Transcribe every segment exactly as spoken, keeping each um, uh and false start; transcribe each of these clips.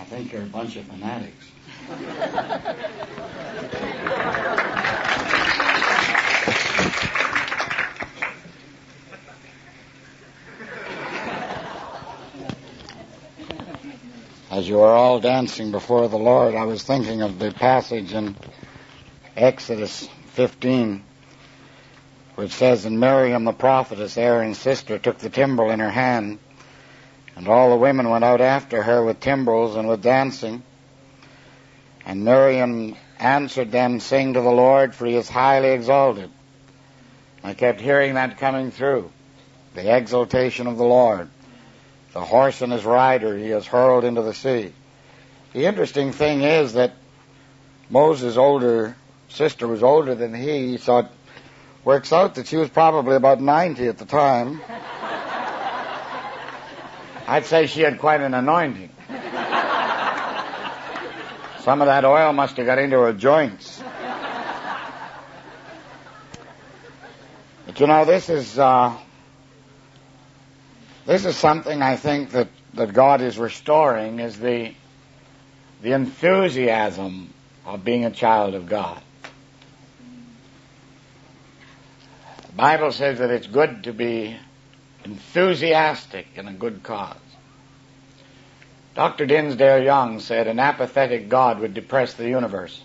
think you're a bunch of fanatics. As you are all dancing before the Lord, I was thinking of the passage in Exodus fifteen, which says, "And Miriam the prophetess, Aaron's sister, took the timbrel in her hand, and all the women went out after her with timbrels and with dancing. And Miriam answered them, saying to the Lord, for he is highly exalted." I kept hearing that coming through, the exaltation of the Lord. The horse and his rider he has hurled into the sea. The interesting thing is that Moses' older sister was older than he, so it works out that she was probably about ninety at the time. I'd say she had quite an anointing. Some of that oil must have got into her joints. But you know, this is uh, this is something I think that, that God is restoring, is the the enthusiasm of being a child of God. The Bible says that it's good to be enthusiastic in a good cause. Doctor Dinsdale Young said an apathetic God would depress the universe.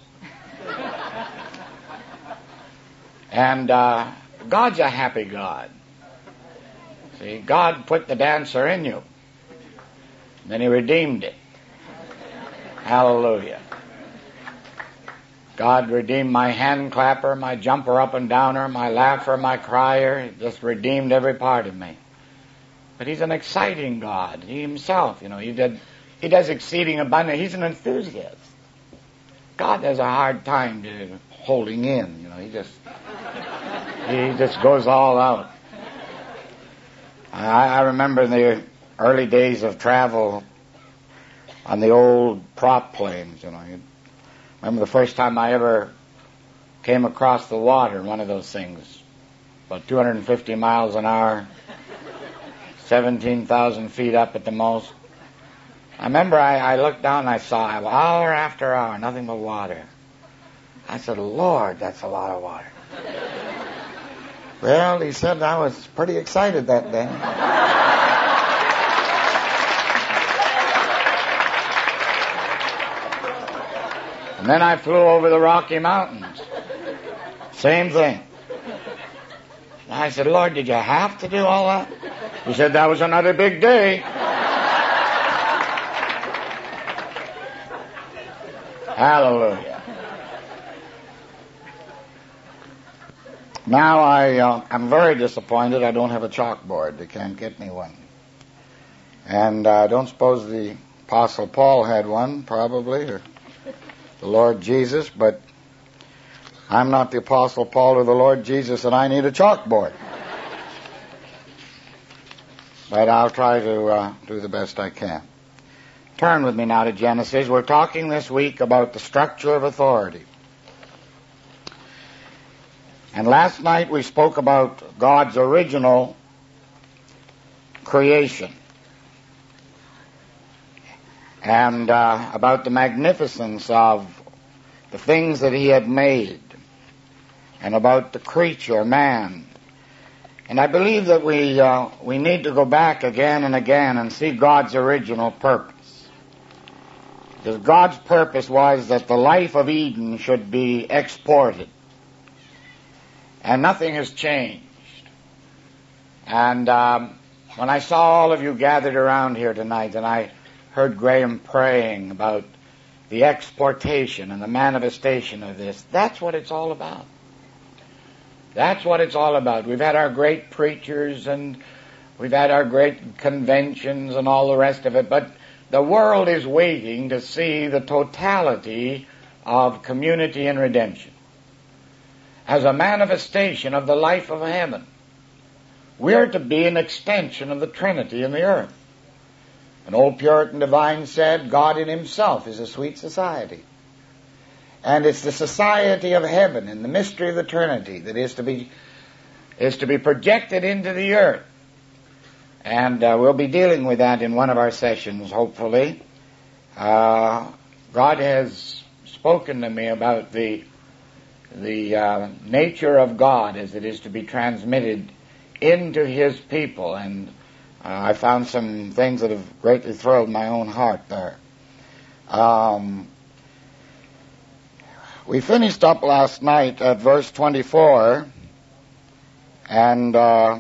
And uh, God's a happy God. See, God put the dancer in you. Then he redeemed it. Hallelujah. God redeemed my hand clapper, my jumper up and downer, my laugher, my crier. He just redeemed every part of me. But he's an exciting God. He himself, you know, he did, he does exceeding abundant. He's an enthusiast. God has a hard time to holding in, you know. He just, he just goes all out. I, I remember in the early days of travel on the old prop planes, you know. I remember the first time I ever came across the water in one of those things, about two hundred fifty miles an hour, seventeen thousand feet up at the most. I remember I, I looked down and I saw hour after hour, nothing but water. I said, Lord, that's a lot of water. Well, he said I was pretty excited that day. And then I flew over the Rocky Mountains. Same thing. And I said, Lord, did you have to do all that? He said, that was another big day. Hallelujah. Now I, uh, I'm very disappointed I don't have a chalkboard. They can't get me one. And I uh, don't suppose the Apostle Paul had one, probably, or the Lord Jesus, but I'm not the Apostle Paul or the Lord Jesus, and I need a chalkboard. But I'll try to uh, do the best I can. Turn with me now to Genesis. We're talking this week about the structure of authority. And last night we spoke about God's original creation and uh, about the magnificence of the things that he had made and about the creature, man. And I believe that we uh, we need to go back again and again and see God's original purpose. Because God's purpose was that the life of Eden should be exported. And nothing has changed. And um, when I saw all of you gathered around here tonight, and I heard Graham praying about the exportation and the manifestation of this, that's what it's all about. That's what it's all about. We've had our great preachers and we've had our great conventions and all the rest of it, but the world is waiting to see the totality of community and redemption as a manifestation of the life of heaven. We're to be an extension of the Trinity in the earth. An old Puritan divine said, God in himself is a sweet society. And it's the society of heaven and the mystery of the Trinity that is to be is to be projected into the earth. And uh, we'll be dealing with that in one of our sessions, hopefully. uh, God has spoken to me about the the uh, nature of God as it is to be transmitted into His people, and uh, I found some things that have greatly thrilled my own heart there. Um, we finished up last night at verse twenty-four, and uh,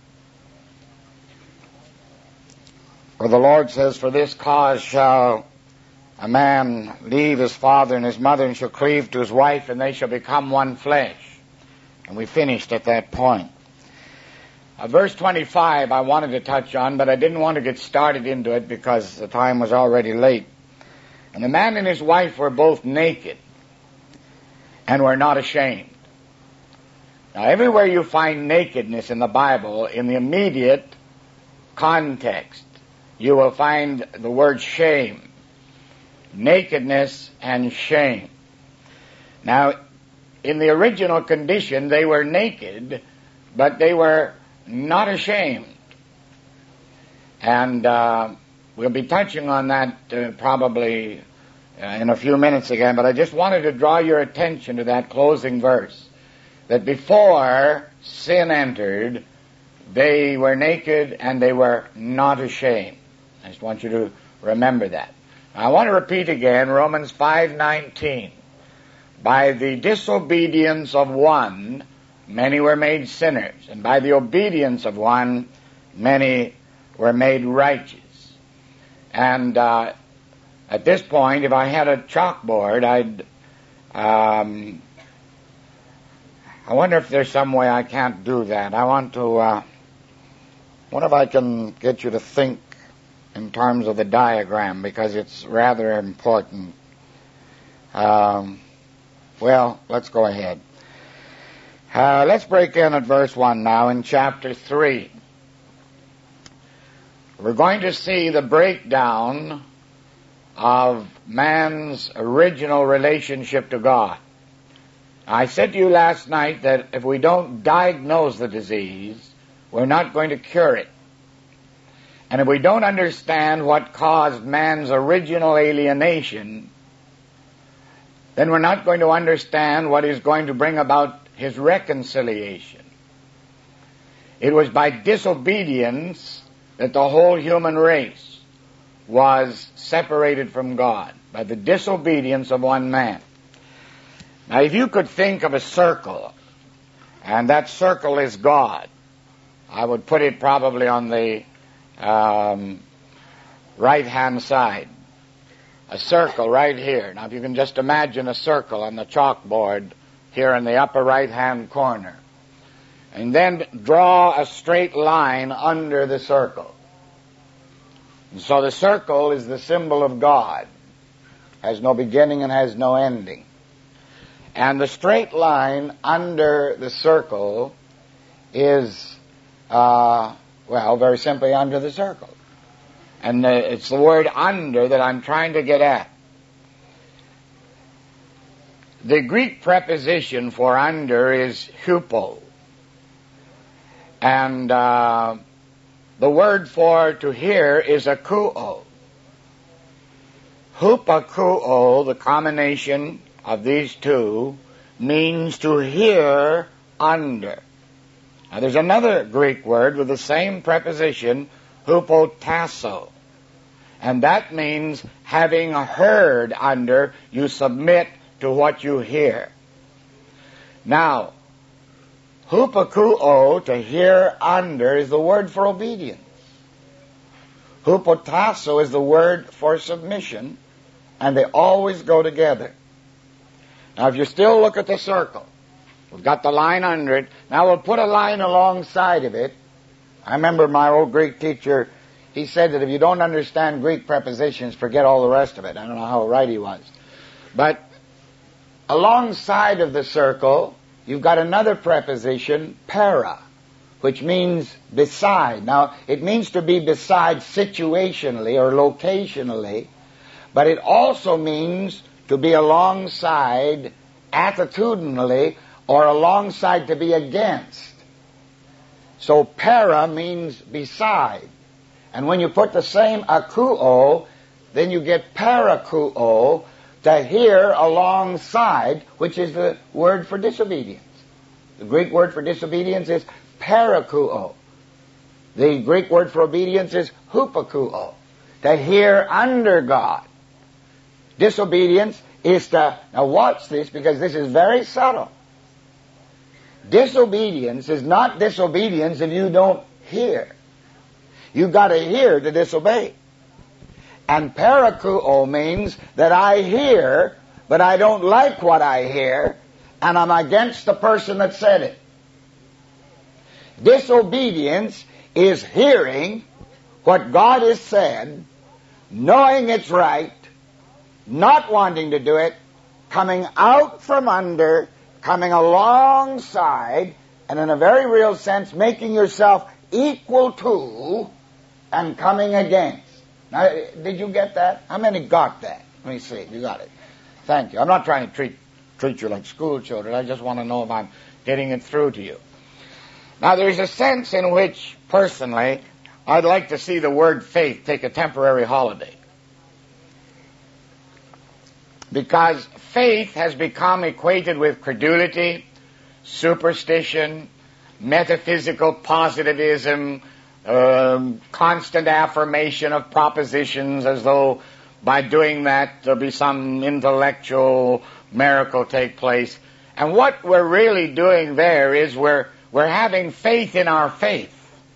where the Lord says, "For this cause shall a man leave his father and his mother and shall cleave to his wife, and they shall become one flesh." And we finished at that point. Uh, verse twenty-five I wanted to touch on, but I didn't want to get started into it because the time was already late. "And the man and his wife were both naked and were not ashamed." Now, everywhere you find nakedness in the Bible, in the immediate context, you will find the word shame. Nakedness and shame. Now, in the original condition, they were naked, but they were not ashamed. And uh, we'll be touching on that uh, probably uh, in a few minutes again, but I just wanted to draw your attention to that closing verse, that before sin entered, they were naked and they were not ashamed. I just want you to remember that. I want to repeat again Romans five nineteen. "By the disobedience of one, many were made sinners, and by the obedience of one, many were made righteous." And uh, at this point, if I had a chalkboard, I'd... Um, I wonder if there's some way I can't do that. I want to... Uh, wonder if I can get you to think in terms of the diagram, because it's rather important. Um, well, let's go ahead. Uh, let's break in at verse one now in chapter three. We're going to see the breakdown of man's original relationship to God. I said to you last night that if we don't diagnose the disease, we're not going to cure it. And if we don't understand what caused man's original alienation, then we're not going to understand what is going to bring about his reconciliation. It was by disobedience that the whole human race was separated from God, by the disobedience of one man. Now, if you could think of a circle, and that circle is God, I would put it probably on the Um, right-hand side. A circle right here. Now, if you can just imagine a circle on the chalkboard here in the upper right-hand corner. And then draw a straight line under the circle. And so the circle is the symbol of God. Has no beginning and has no ending. And the straight line under the circle is... Uh, Well, very simply under the circle. And uh, it's the word under that I'm trying to get at. The Greek preposition for under is hupo. And uh, the word for to hear is akuo. Hupakuo, the combination of these two, means to hear under. Now, there's another Greek word with the same preposition, hupotasso. And that means, having heard under, you submit to what you hear. Now, hupakuo, to hear under, is the word for obedience. Hupotasso is the word for submission, and they always go together. Now, if you still look at the circle, we've got the line under it. Now we'll put a line alongside of it. I remember my old Greek teacher, he said that if you don't understand Greek prepositions, forget all the rest of it. I don't know how right he was. But alongside of the circle, you've got another preposition, para, which means beside. Now, it means to be beside situationally or locationally, but it also means to be alongside attitudinally, or alongside, to be against. So para means beside. And when you put the same akuo, then you get parakuo, to hear alongside, which is the word for disobedience. The Greek word for disobedience is parakuo. The Greek word for obedience is hupakuo, to hear under God. Disobedience is to, now watch this because this is very subtle. Disobedience is not disobedience if you don't hear. You've got to hear to disobey. And parakuo means that I hear, but I don't like what I hear, and I'm against the person that said it. Disobedience is hearing what God has said, knowing it's right, not wanting to do it, coming out from under, coming alongside, and in a very real sense, making yourself equal to and coming against. Now, did you get that? How many got that? Let me see. You got it. Thank you. I'm not trying to treat treat you like school children. I just want to know if I'm getting it through to you. Now, there's a sense in which, personally, I'd like to see the word faith take a temporary holiday. Because faith has become equated with credulity, superstition, metaphysical positivism, um, constant affirmation of propositions as though by doing that there'll be some intellectual miracle take place. And what we're really doing there is we're, we're having faith in our faith.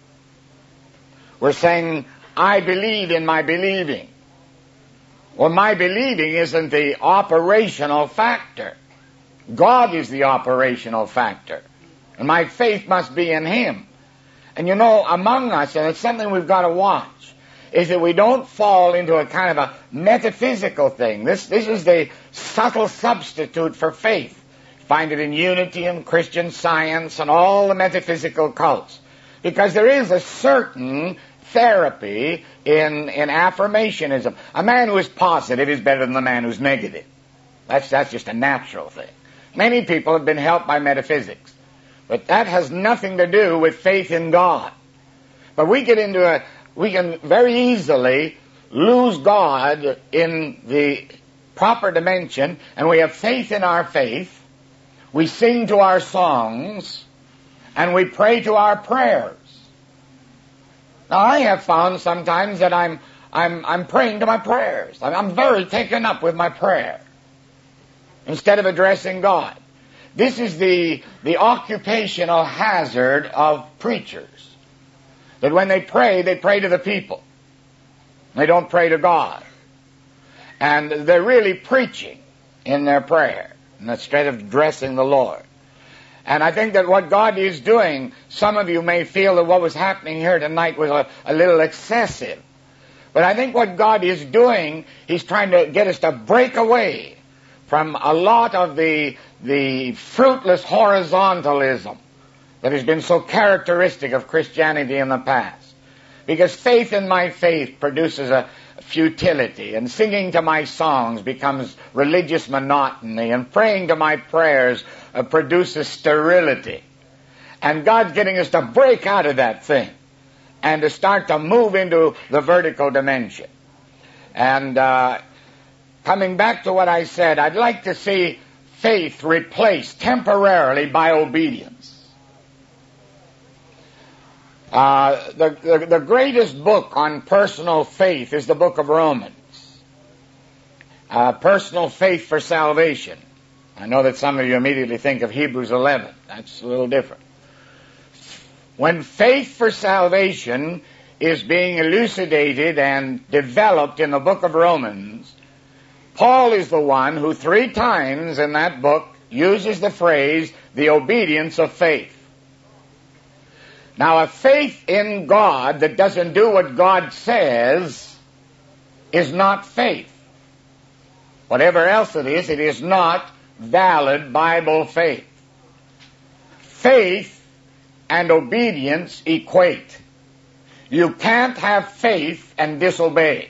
We're saying, I believe in my believing. Well, my believing isn't the operational factor. God is the operational factor. And my faith must be in Him. And you know, among us, and it's something we've got to watch, is that we don't fall into a kind of a metaphysical thing. This, this is the subtle substitute for faith. You find it in Unity and Christian Science and all the metaphysical cults. Because there is a certain therapy in, in affirmationism. A man who is positive is better than the man who's negative. That's, that's just a natural thing. Many people have been helped by metaphysics. But that has nothing to do with faith in God. But we get into a, we can very easily lose God in the proper dimension, and we have faith in our faith, we sing to our songs, and we pray to our prayers. Now, I have found sometimes that I'm, I'm, I'm praying to my prayers. I'm very taken up with my prayer instead of addressing God. This is the, the occupational hazard of preachers. That when they pray, they pray to the people. They don't pray to God. And they're really preaching in their prayer instead of addressing the Lord. And I think that what God is doing, some of you may feel that what was happening here tonight was a, a little excessive. But I think what God is doing, He's trying to get us to break away from a lot of the, the fruitless horizontalism that has been so characteristic of Christianity in the past. Because faith in my faith produces a futility, and singing to my songs becomes religious monotony, and praying to my prayers uh, produces sterility. And God's getting us to break out of that thing and to start to move into the vertical dimension. And uh, coming back to what I said, I'd like to see faith replaced temporarily by obedience. Uh, the, the, the greatest book on personal faith is the book of Romans. Uh, personal faith for salvation. I know that some of you immediately think of Hebrews eleven. That's a little different. When faith for salvation is being elucidated and developed in the book of Romans, Paul is the one who three times in that book uses the phrase, the obedience of faith. Now, a faith in God that doesn't do what God says is not faith. Whatever else it is, it is not valid Bible faith. Faith and obedience equate. You can't have faith and disobey.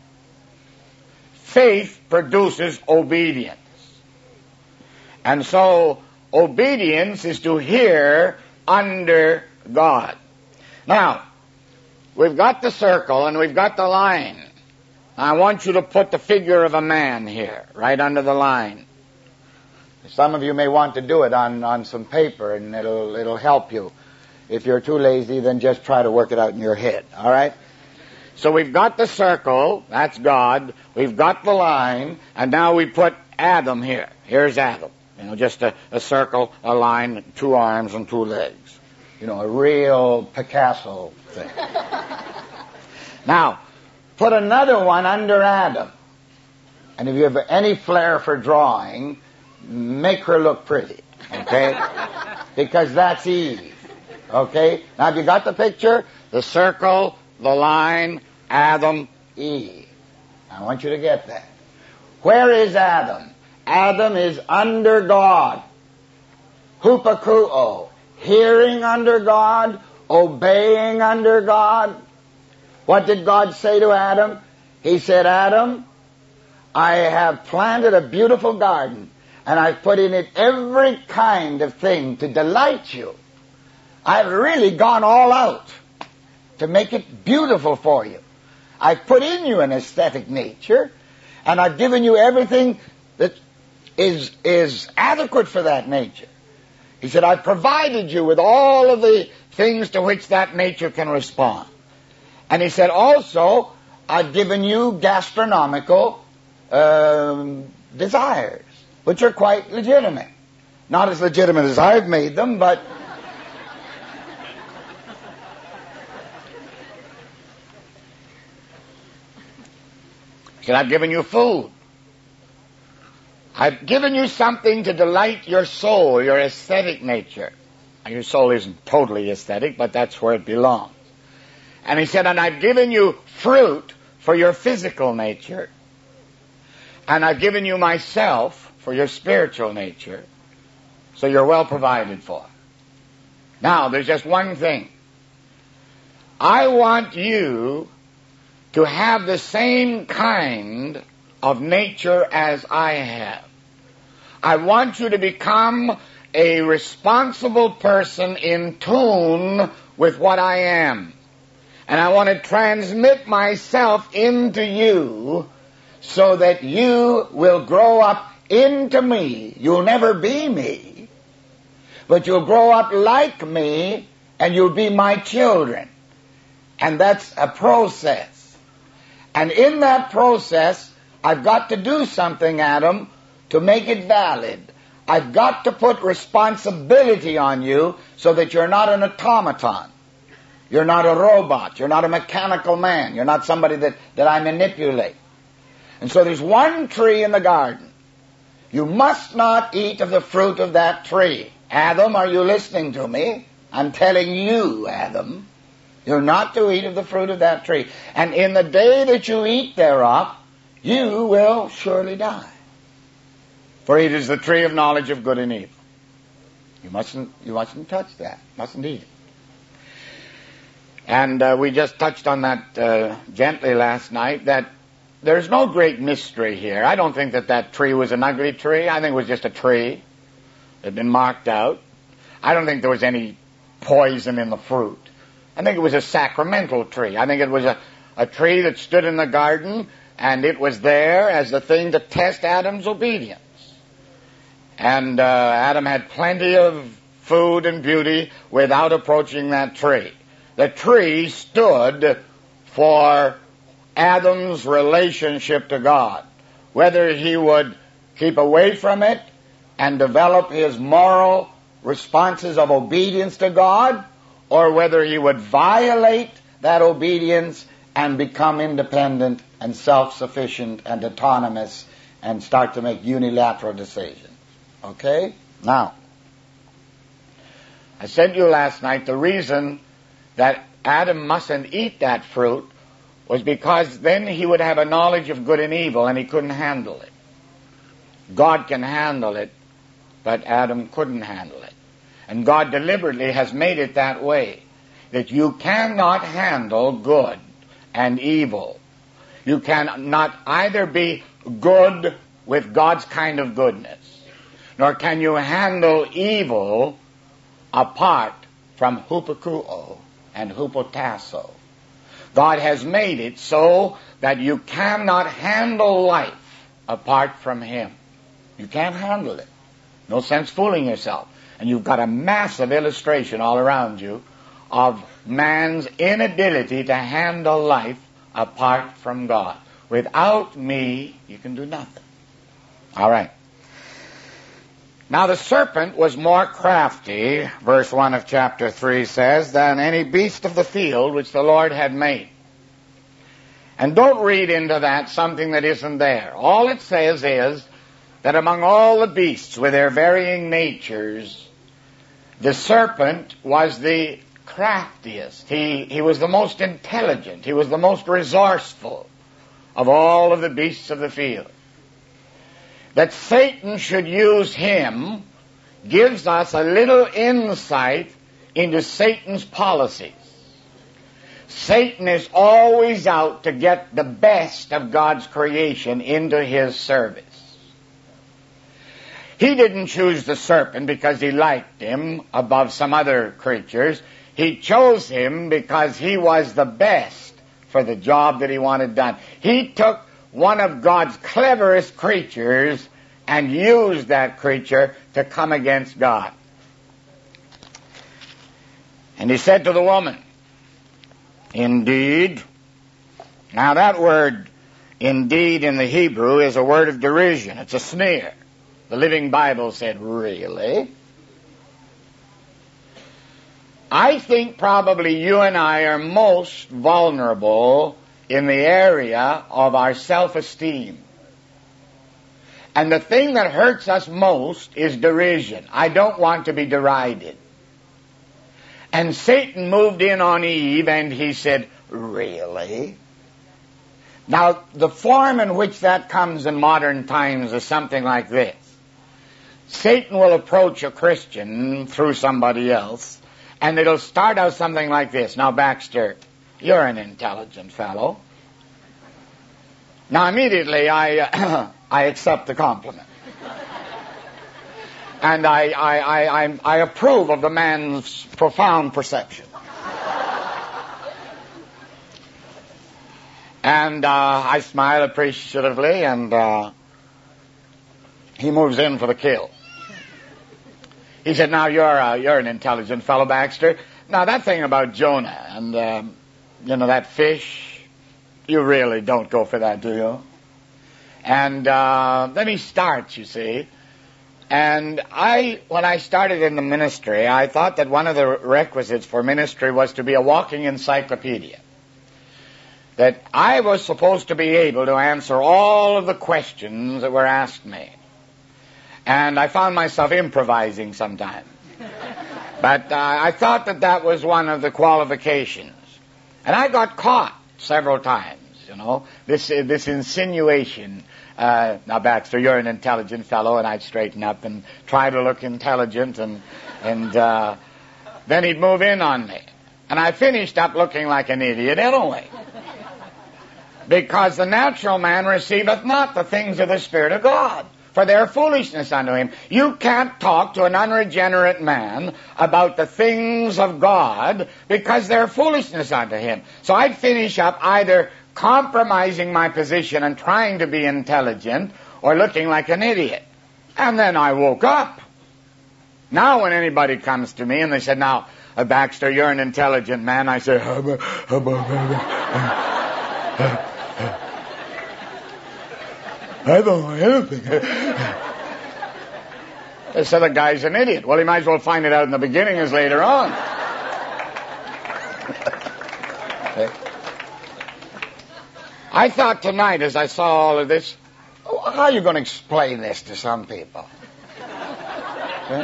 Faith produces obedience. And so, obedience is to hear under God. Now, we've got the circle and we've got the line. I want you to put the figure of a man here, right under the line. Some of you may want to do it on, on some paper, and it'll, it'll help you. If you're too lazy, then just try to work it out in your head, all right? So we've got the circle, that's God. We've got the line, and now we put Adam here. Here's Adam. You know, just a, a circle, a line, two arms and two legs. You know, a real Picasso thing. Now, put another one under Adam. And if you have any flair for drawing, make her look pretty, okay? Because that's Eve, okay? Now, have you got the picture? The circle, the line, Adam, Eve. I want you to get that. Where is Adam? Adam is under God. Hupakuo. Hearing under God, obeying under God. What did God say to Adam? He said, Adam, I have planted a beautiful garden, and I've put in it every kind of thing to delight you. I've really gone all out to make it beautiful for you. I've put in you an aesthetic nature, and I've given you everything that is, is adequate for that nature. He said, I've provided you with all of the things to which that nature can respond. And he said, also, I've given you gastronomical um, desires, which are quite legitimate. Not as legitimate as I've made them, but... He said, I've given you food. I've given you something to delight your soul, your aesthetic nature. Your soul isn't totally aesthetic, but that's where it belongs. And he said, and I've given you fruit for your physical nature. And I've given you myself for your spiritual nature. So you're well provided for. Now, there's just one thing. I want you to have the same kind of nature as I have. I want you to become a responsible person in tune with what I am. And I want to transmit myself into you so that you will grow up into me. You'll never be me, but you'll grow up like me, and you'll be my children. And that's a process. And in that process, I've got to do something, Adam, to make it valid. I've got to put responsibility on you so that you're not an automaton. You're not a robot. You're not a mechanical man. You're not somebody that, that I manipulate. And so there's one tree in the garden. You must not eat of the fruit of that tree. Adam, are you listening to me? I'm telling you, Adam, you're not to eat of the fruit of that tree. And in the day that you eat thereof, you will surely die. For it is the tree of knowledge of good and evil. You mustn't, you mustn't touch that. Mustn't eat it. And uh, we just touched on that uh, gently last night, that there's no great mystery here. I don't think that that tree was an ugly tree. I think it was just a tree that had been marked out. I don't think there was any poison in the fruit. I think it was a sacramental tree. I think it was a, a tree that stood in the garden, and it was there as the thing to test Adam's obedience. And uh, Adam had plenty of food and beauty without approaching that tree. The tree stood for Adam's relationship to God, whether he would keep away from it and develop his moral responses of obedience to God, or whether he would violate that obedience and become independent and self-sufficient and autonomous and start to make unilateral decisions. Okay? Now, I said to you last night the reason that Adam mustn't eat that fruit was because then he would have a knowledge of good and evil, and he couldn't handle it. God can handle it, but Adam couldn't handle it. And God deliberately has made it that way, that you cannot handle good and evil. You cannot either be good with God's kind of goodness, nor can you handle evil apart from hupakuo and hupotasso. God has made it so that you cannot handle life apart from Him. You can't handle it. No sense fooling yourself. And you've got a massive illustration all around you of man's inability to handle life apart from God. Without me, you can do nothing. All right. Now the serpent was more crafty, verse one of chapter three says, than any beast of the field which the Lord had made. And don't read into that something that isn't there. All it says is that among all the beasts with their varying natures, the serpent was the craftiest. He, he was the most intelligent. He was the most resourceful of all of the beasts of the field. That Satan should use him gives us a little insight into Satan's policies. Satan is always out to get the best of God's creation into his service. He didn't choose the serpent because he liked him above some other creatures. He chose him because he was the best for the job that he wanted done. He took one of God's cleverest creatures and used that creature to come against God. And he said to the woman, indeed. Now that word, indeed, in the Hebrew is a word of derision. It's a sneer. The Living Bible said, really? I think probably you and I are most vulnerable in the area of our self-esteem. And the thing that hurts us most is derision. I don't want to be derided. And Satan moved in on Eve and he said, really? Now, the form in which that comes in modern times is something like this. Satan will approach a Christian through somebody else, and it'll start out something like this. Now, Baxter, you're an intelligent fellow. Now, immediately, I uh, I accept the compliment. And I, I, I, I, I approve of the man's profound perception. And uh, I smile appreciatively, and uh, he moves in for the kill. He said, now, you're, uh, you're an intelligent fellow, Baxter. Now, that thing about Jonah and, um, you know, that fish, you really don't go for that, do you? And uh, then he starts, you see. And I, when I started in the ministry, I thought that one of the requisites for ministry was to be a walking encyclopedia. That I was supposed to be able to answer all of the questions that were asked me. And I found myself improvising sometimes. But uh, I thought that that was one of the qualifications. And I got caught several times, you know, this uh, this insinuation. Uh, now, Baxter, you're an intelligent fellow, and I'd straighten up and try to look intelligent, and and uh, then he'd move in on me. And I finished up looking like an idiot anyway. Because the natural man receiveth not the things of the Spirit of God, for they are foolishness unto him. You can't talk to an unregenerate man about the things of God because they're foolishness unto him. So I'd finish up either compromising my position and trying to be intelligent or looking like an idiot. And then I woke up. Now when anybody comes to me and they said, now, uh, Baxter, you're an intelligent man, I say, hubba, hubba, hubba. I don't know anything. They said the guy's an idiot. Well, he might as well find it out in the beginning as later on. Okay. I thought tonight, as I saw all of this, how are you going to explain this to some people? Okay.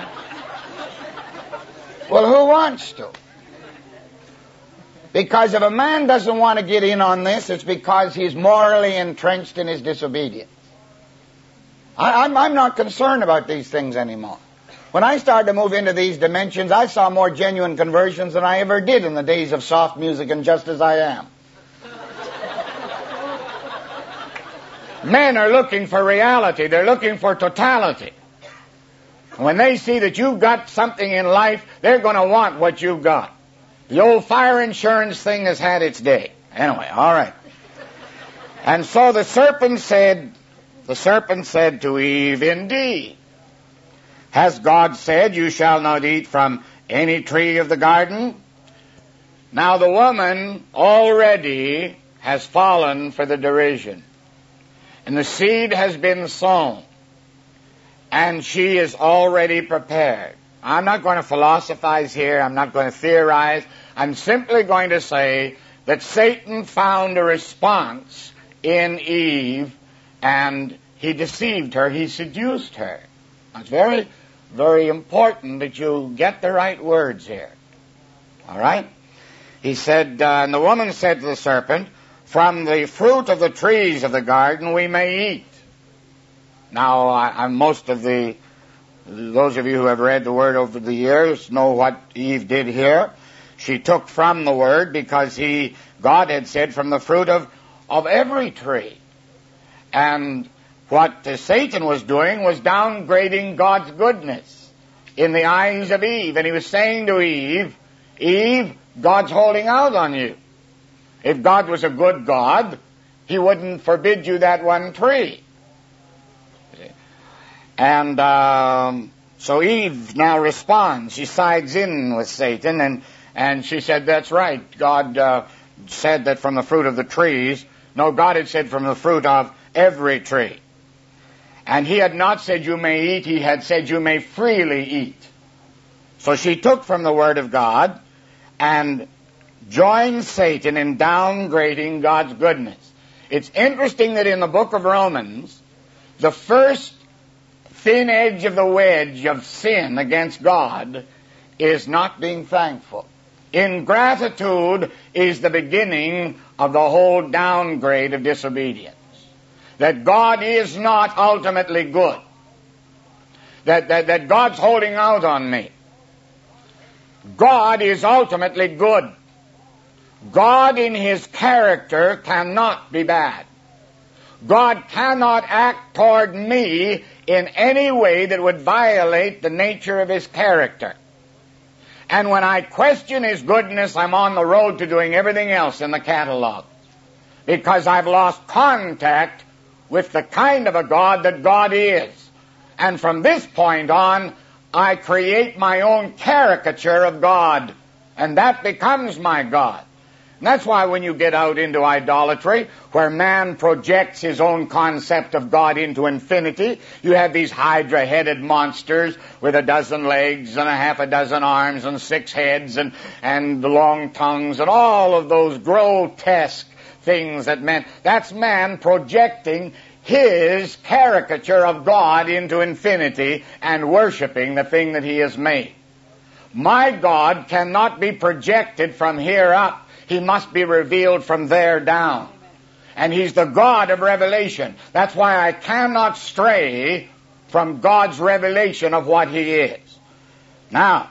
Well, who wants to? Because if a man doesn't want to get in on this, it's because he's morally entrenched in his disobedience. I, I'm, I'm not concerned about these things anymore. When I started to move into these dimensions, I saw more genuine conversions than I ever did in the days of soft music and Just As I Am. Men are looking for reality. They're looking for totality. When they see that you've got something in life, they're going to want what you've got. The old fire insurance thing has had its day. Anyway, all right. And so the serpent said, the serpent said to Eve, indeed, has God said you shall not eat from any tree of the garden? Now the woman already has fallen for the derision, and the seed has been sown, and she is already prepared. I'm not going to philosophize here. I'm not going to theorize. I'm simply going to say that Satan found a response in Eve, and he deceived her. He seduced her. It's very, very important that you get the right words here. All right? He said, uh, and the woman said to the serpent, from the fruit of the trees of the garden we may eat. Now, I, I, most of the, those of you who have read the Word over the years know what Eve did here. She took from the Word because he, God had said from the fruit of, of every tree. And what uh, Satan was doing was downgrading God's goodness in the eyes of Eve. And he was saying to Eve, Eve, God's holding out on you. If God was a good God, he wouldn't forbid you that one tree. And um, so Eve now responds. She sides in with Satan, and, and she said, that's right. God uh, said that from the fruit of the trees. No, God had said from the fruit of every tree. And he had not said you may eat, he had said you may freely eat. So she took from the Word of God and joined Satan in downgrading God's goodness. It's interesting that in the book of Romans, the first thin edge of the wedge of sin against God is not being thankful. Ingratitude is the beginning of the whole downgrade of disobedience. That God is not ultimately good. That, that, that God's holding out on me. God is ultimately good. God in his character cannot be bad. God cannot act toward me in any way that would violate the nature of his character. And when I question his goodness, I'm on the road to doing everything else in the catalog. Because I've lost contact with the kind of a God that God is. And from this point on, I create my own caricature of God, and that becomes my God. And that's why when you get out into idolatry, where man projects his own concept of God into infinity, you have these hydra-headed monsters with a dozen legs and a half a dozen arms and six heads and, and long tongues and all of those grotesque things that man, that's man projecting his caricature of God into infinity and worshiping the thing that he has made. My God cannot be projected from here up. He must be revealed from there down. And he's the God of revelation. That's why I cannot stray from God's revelation of what he is. Now,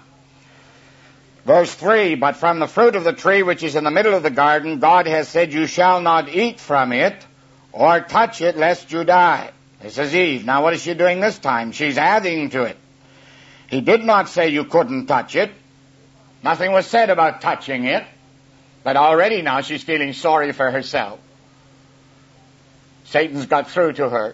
verse three, but from the fruit of the tree which is in the middle of the garden, God has said, you shall not eat from it or touch it lest you die. This is Eve. Now what is she doing this time? She's adding to it. He did not say you couldn't touch it. Nothing was said about touching it. But already now she's feeling sorry for herself. Satan's got through to her.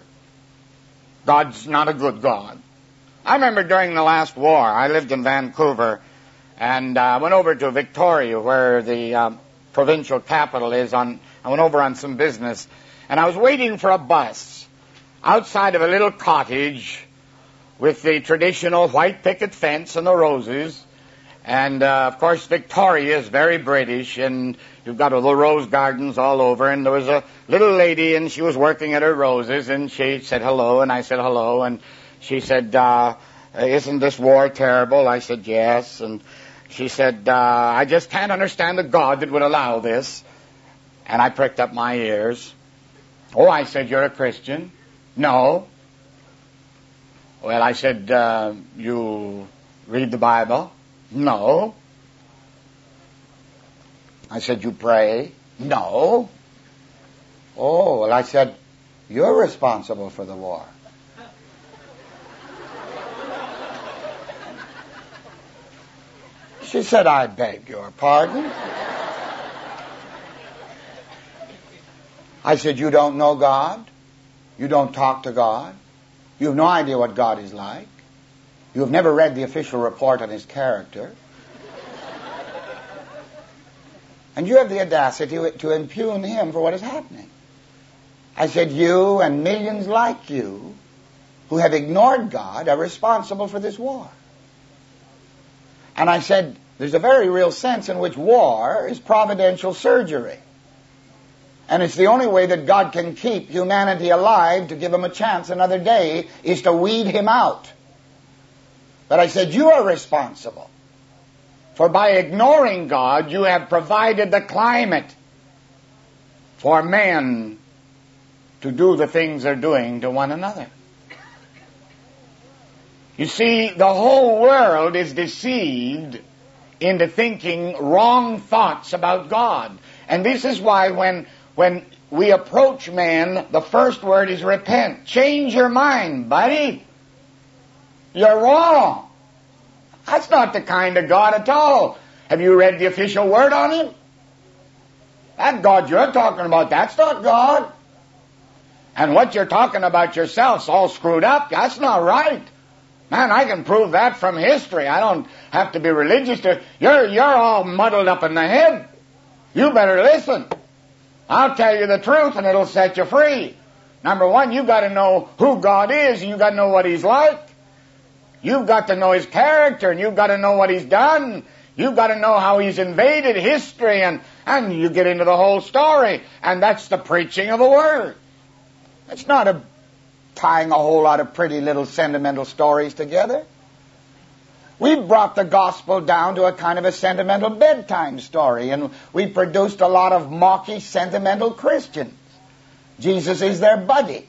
God's not a good God. I remember during the last war, I lived in Vancouver, and I uh, went over to Victoria, where the uh, provincial capital is. On, I went over on some business, and I was waiting for a bus outside of a little cottage with the traditional white picket fence and the roses. And, uh, of course, Victoria is very British, and you've got all the rose gardens all over, and there was a little lady, and she was working at her roses, and she said hello, and I said hello, and she said, uh, isn't this war terrible? I said, yes, and she said, uh, I just can't understand the God that would allow this. And I pricked up my ears. Oh, I said, you're a Christian? No. Well, I said, uh, you read the Bible? No. I said, you pray? No. Oh, well, I said, you're responsible for the war. She said, I beg your pardon. I said, you don't know God. You don't talk to God. You have no idea what God is like. You have never read the official report on His character. And you have the audacity to impugn Him for what is happening. I said, you and millions like you who have ignored God are responsible for this war. And I said, there's a very real sense in which war is providential surgery. And it's the only way that God can keep humanity alive to give him a chance another day is to weed him out. But I said, you are responsible. For by ignoring God, you have provided the climate for men to do the things they're doing to one another. You see, the whole world is deceived into thinking wrong thoughts about God. And this is why when, when we approach man, the first word is repent. Change your mind, buddy. You're wrong. That's not the kind of God at all. Have you read the official word on him? That God you're talking about, that's not God. And what you're talking about yourself's all screwed up. That's not right. Man, I can prove that from history. I don't have to be religious to... You're, you're all muddled up in the head. You better listen. I'll tell you the truth and it'll set you free. Number one, you've got to know who God is and you've got to know what He's like. You've got to know His character and you've got to know what He's done. You've got to know how He's invaded history and, and you get into the whole story. And that's the preaching of the Word. It's not a tying a whole lot of pretty little sentimental stories together. We've brought the gospel down to a kind of a sentimental bedtime story, and we produced a lot of mocky, sentimental Christians. Jesus is their buddy.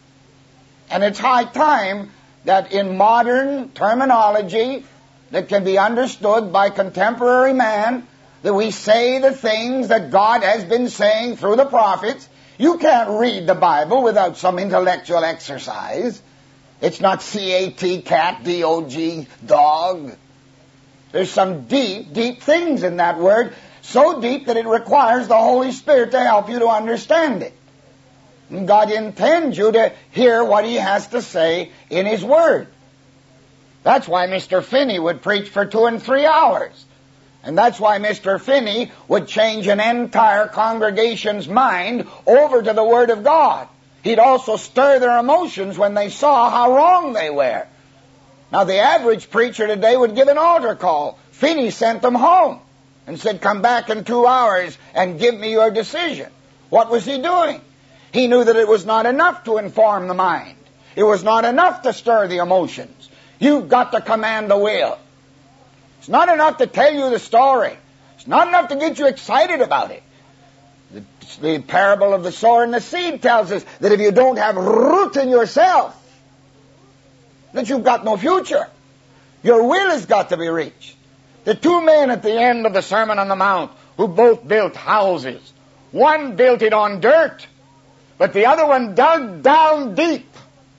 And it's high time that in modern terminology that can be understood by contemporary man, that we say the things that God has been saying through the prophets. You can't read the Bible without some intellectual exercise. It's not C A T, cat, D O G, dog. There's some deep, deep things in that word, so deep that it requires the Holy Spirit to help you to understand it. And God intends you to hear what He has to say in His Word. That's why Mister Finney would preach for two and three hours. And that's why Mister Finney would change an entire congregation's mind over to the Word of God. He'd also stir their emotions when they saw how wrong they were. Now, the average preacher today would give an altar call. Finney sent them home and said, come back in two hours and give me your decision. What was he doing? He knew that it was not enough to inform the mind. It was not enough to stir the emotions. You've got to command the will. It's not enough to tell you the story. It's not enough to get you excited about it. The, the parable of the sower and the seed tells us that if you don't have root in yourself, that you've got no future. Your will has got to be reached. The two men at the end of the Sermon on the Mount who both built houses. One built it on dirt, but the other one dug down deep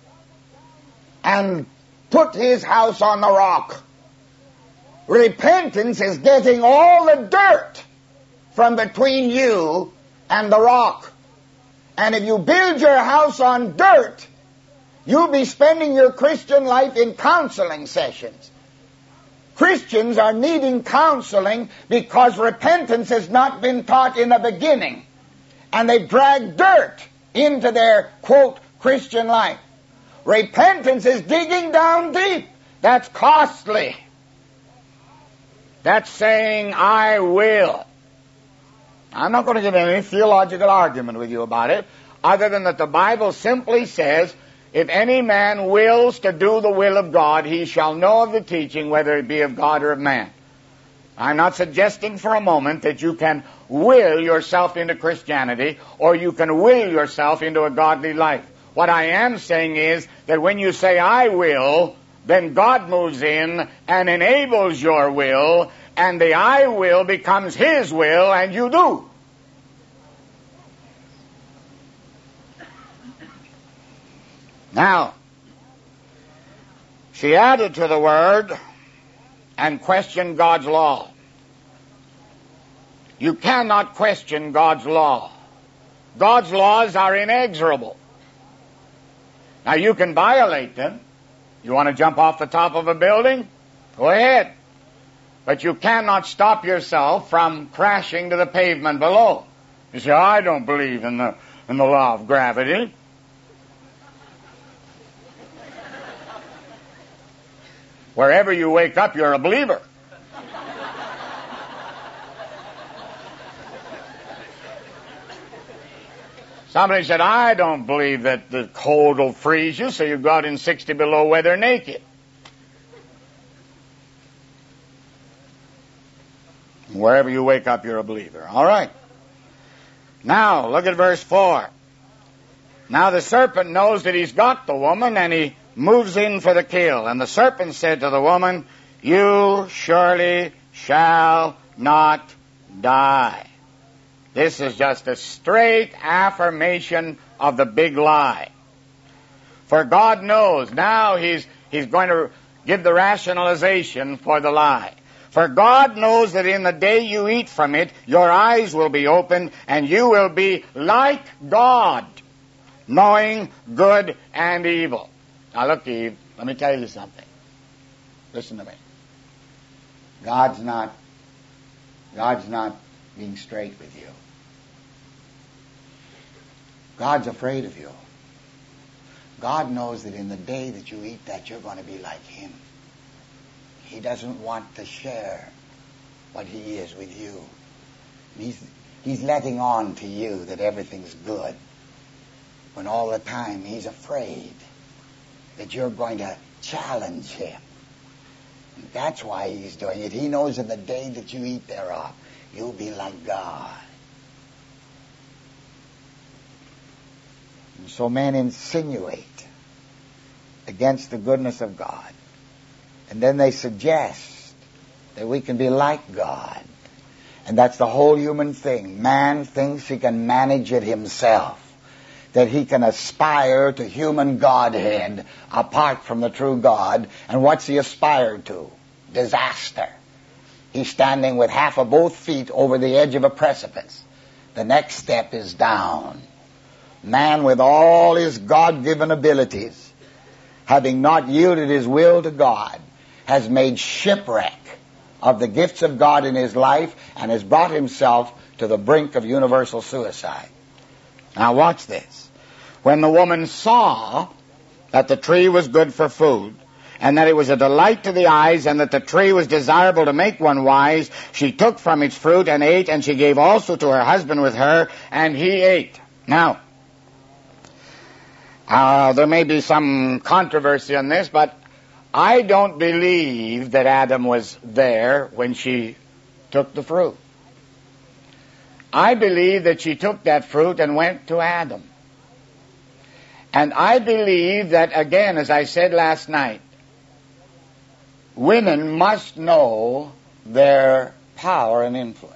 and put his house on the rock. Repentance is getting all the dirt from between you and the rock. And if you build your house on dirt, you'll be spending your Christian life in counseling sessions. Christians are needing counseling because repentance has not been taught in the beginning. And they drag dirt into their, quote, Christian life. Repentance is digging down deep. That's costly. That's saying, I will. I'm not going to give any theological argument with you about it, other than that the Bible simply says, if any man wills to do the will of God, he shall know of the teaching, whether it be of God or of man. I'm not suggesting for a moment that you can will yourself into Christianity, or you can will yourself into a godly life. What I am saying is that when you say, I will, then God moves in and enables your will, and the I will becomes His will, and you do. Now, she added to the word and questioned God's law. You cannot question God's law. God's laws are inexorable. Now you can violate them. You want to jump off the top of a building? Go ahead. But you cannot stop yourself from crashing to the pavement below. You say, I don't believe in the, in the law of gravity. Wherever you wake up, you're a believer. Somebody said, I don't believe that the cold will freeze you, so you go out in sixty below weather naked. Wherever you wake up, you're a believer. All right. Now, look at verse four. Now the serpent knows that he's got the woman, and he moves in for the kill. And the serpent said to the woman, you surely shall not die. This is just a straight affirmation of the big lie. For God knows, now he's, he's going to give the rationalization for the lie. For God knows that in the day you eat from it, your eyes will be opened, and you will be like God, knowing good and evil. Now look, Eve, let me tell you something. Listen to me. God's not, God's not being straight with you. God's afraid of you. God knows that in the day that you eat that, you're going to be like Him. He doesn't want to share what He is with you. He's, he's letting on to you that everything's good, when all the time He's afraid that you're going to challenge Him. And that's why He's doing it. He knows in the day that you eat thereof, you'll be like God. And so men insinuate against the goodness of God. And then they suggest that we can be like God. And that's the whole human thing. Man thinks he can manage it himself, that he can aspire to human godhead apart from the true God. And what's he aspired to? Disaster. He's standing with half of both feet over the edge of a precipice. The next step is down. Man, with all his God-given abilities, having not yielded his will to God, has made shipwreck of the gifts of God in his life and has brought himself to the brink of universal suicide. Now watch this. When the woman saw that the tree was good for food, and that it was a delight to the eyes, and that the tree was desirable to make one wise, she took from its fruit and ate, and she gave also to her husband with her, and he ate. Now, uh, there may be some controversy on this, but I don't believe that Adam was there when she took the fruit. I believe that she took that fruit and went to Adam. And I believe that, again, as I said last night, women must know their power and influence.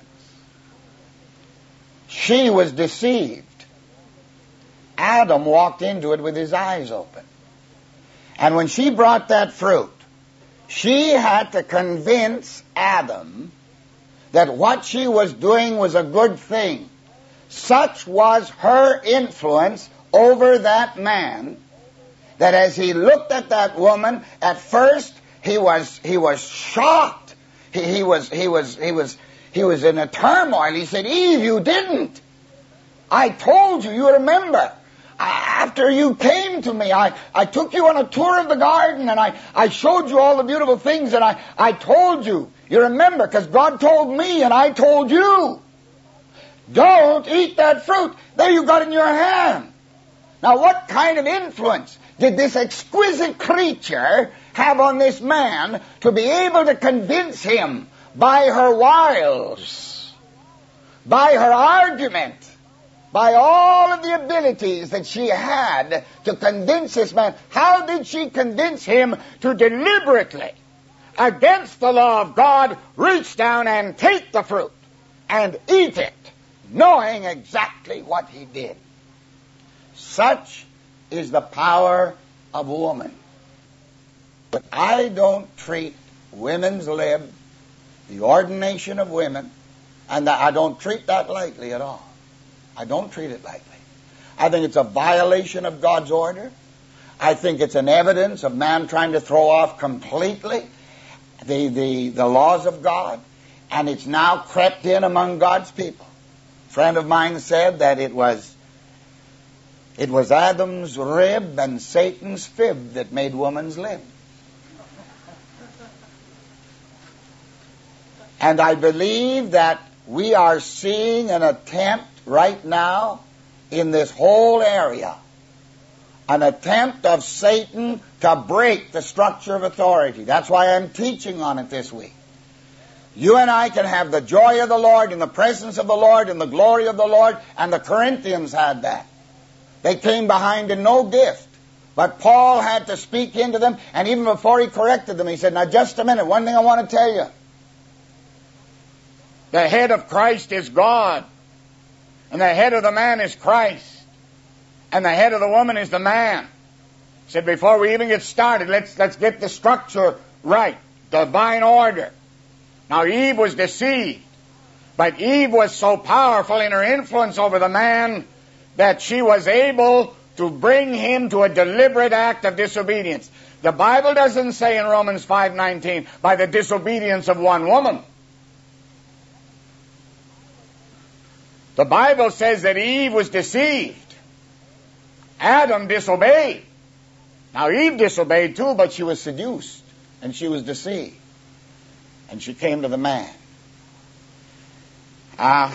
She was deceived. Adam walked into it with his eyes open. And when she brought that fruit, she had to convince Adam that what she was doing was a good thing. Such was her influence over that man, that as he looked at that woman, at first he was he was shocked. He, he was he was he was he was in a turmoil. He said, "Eve, you didn't. I told you. You remember. After you came to me, I, I took you on a tour of the garden, and I, I showed you all the beautiful things, and I, I told you. You remember, because God told me, and I told you. Don't eat that fruit. There you got in your hand." Now, what kind of influence did this exquisite creature have on this man to be able to convince him by her wiles, by her argument, by all of the abilities that she had to convince this man? How did she convince him to deliberately, against the law of God, reach down and take the fruit and eat it, knowing exactly what he did? Such is the power of woman. But I don't treat women's lib, the ordination of women, and I don't treat that lightly at all. I don't treat it lightly. I think it's a violation of God's order. I think it's an evidence of man trying to throw off completely the, the, the laws of God. And it's now crept in among God's people. A friend of mine said that it was, it was Adam's rib and Satan's fib that made woman's limb. And I believe that we are seeing an attempt right now in this whole area, an attempt of Satan to break the structure of authority. That's why I'm teaching on it this week. You and I can have the joy of the Lord in the presence of the Lord in the glory of the Lord, and the Corinthians had that. They came behind in no gift. But Paul had to speak into them, and even before he corrected them, he said, now just a minute, one thing I want to tell you. The head of Christ is God, and the head of the man is Christ, and the head of the woman is the man. He said, before we even get started, let's, let's get the structure right, divine order. Now, Eve was deceived, but Eve was so powerful in her influence over the man that she was able to bring him to a deliberate act of disobedience. The Bible doesn't say in Romans five nineteen, by the disobedience of one woman. The Bible says that Eve was deceived. Adam disobeyed. Now, Eve disobeyed too, but she was seduced, and she was deceived. And she came to the man. Uh,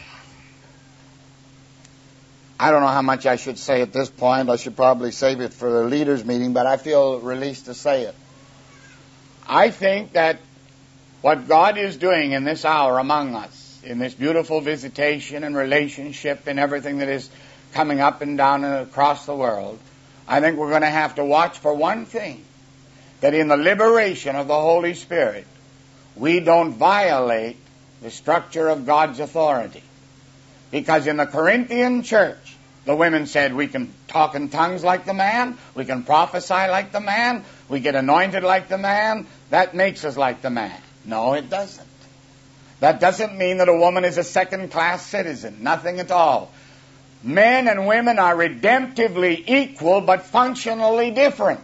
I don't know how much I should say at this point. I should probably save it for the leaders' meeting, but I feel released to say it. I think that what God is doing in this hour among us, in this beautiful visitation and relationship and everything that is coming up and down and across the world, I think we're going to have to watch for one thing, that in the liberation of the Holy Spirit, we don't violate the structure of God's authority. Because in the Corinthian church, the women said, we can talk in tongues like the man, we can prophesy like the man, we get anointed like the man, that makes us like the man. No, it doesn't. That doesn't mean that a woman is a second-class citizen. Nothing at all. Men and women are redemptively equal, but functionally different.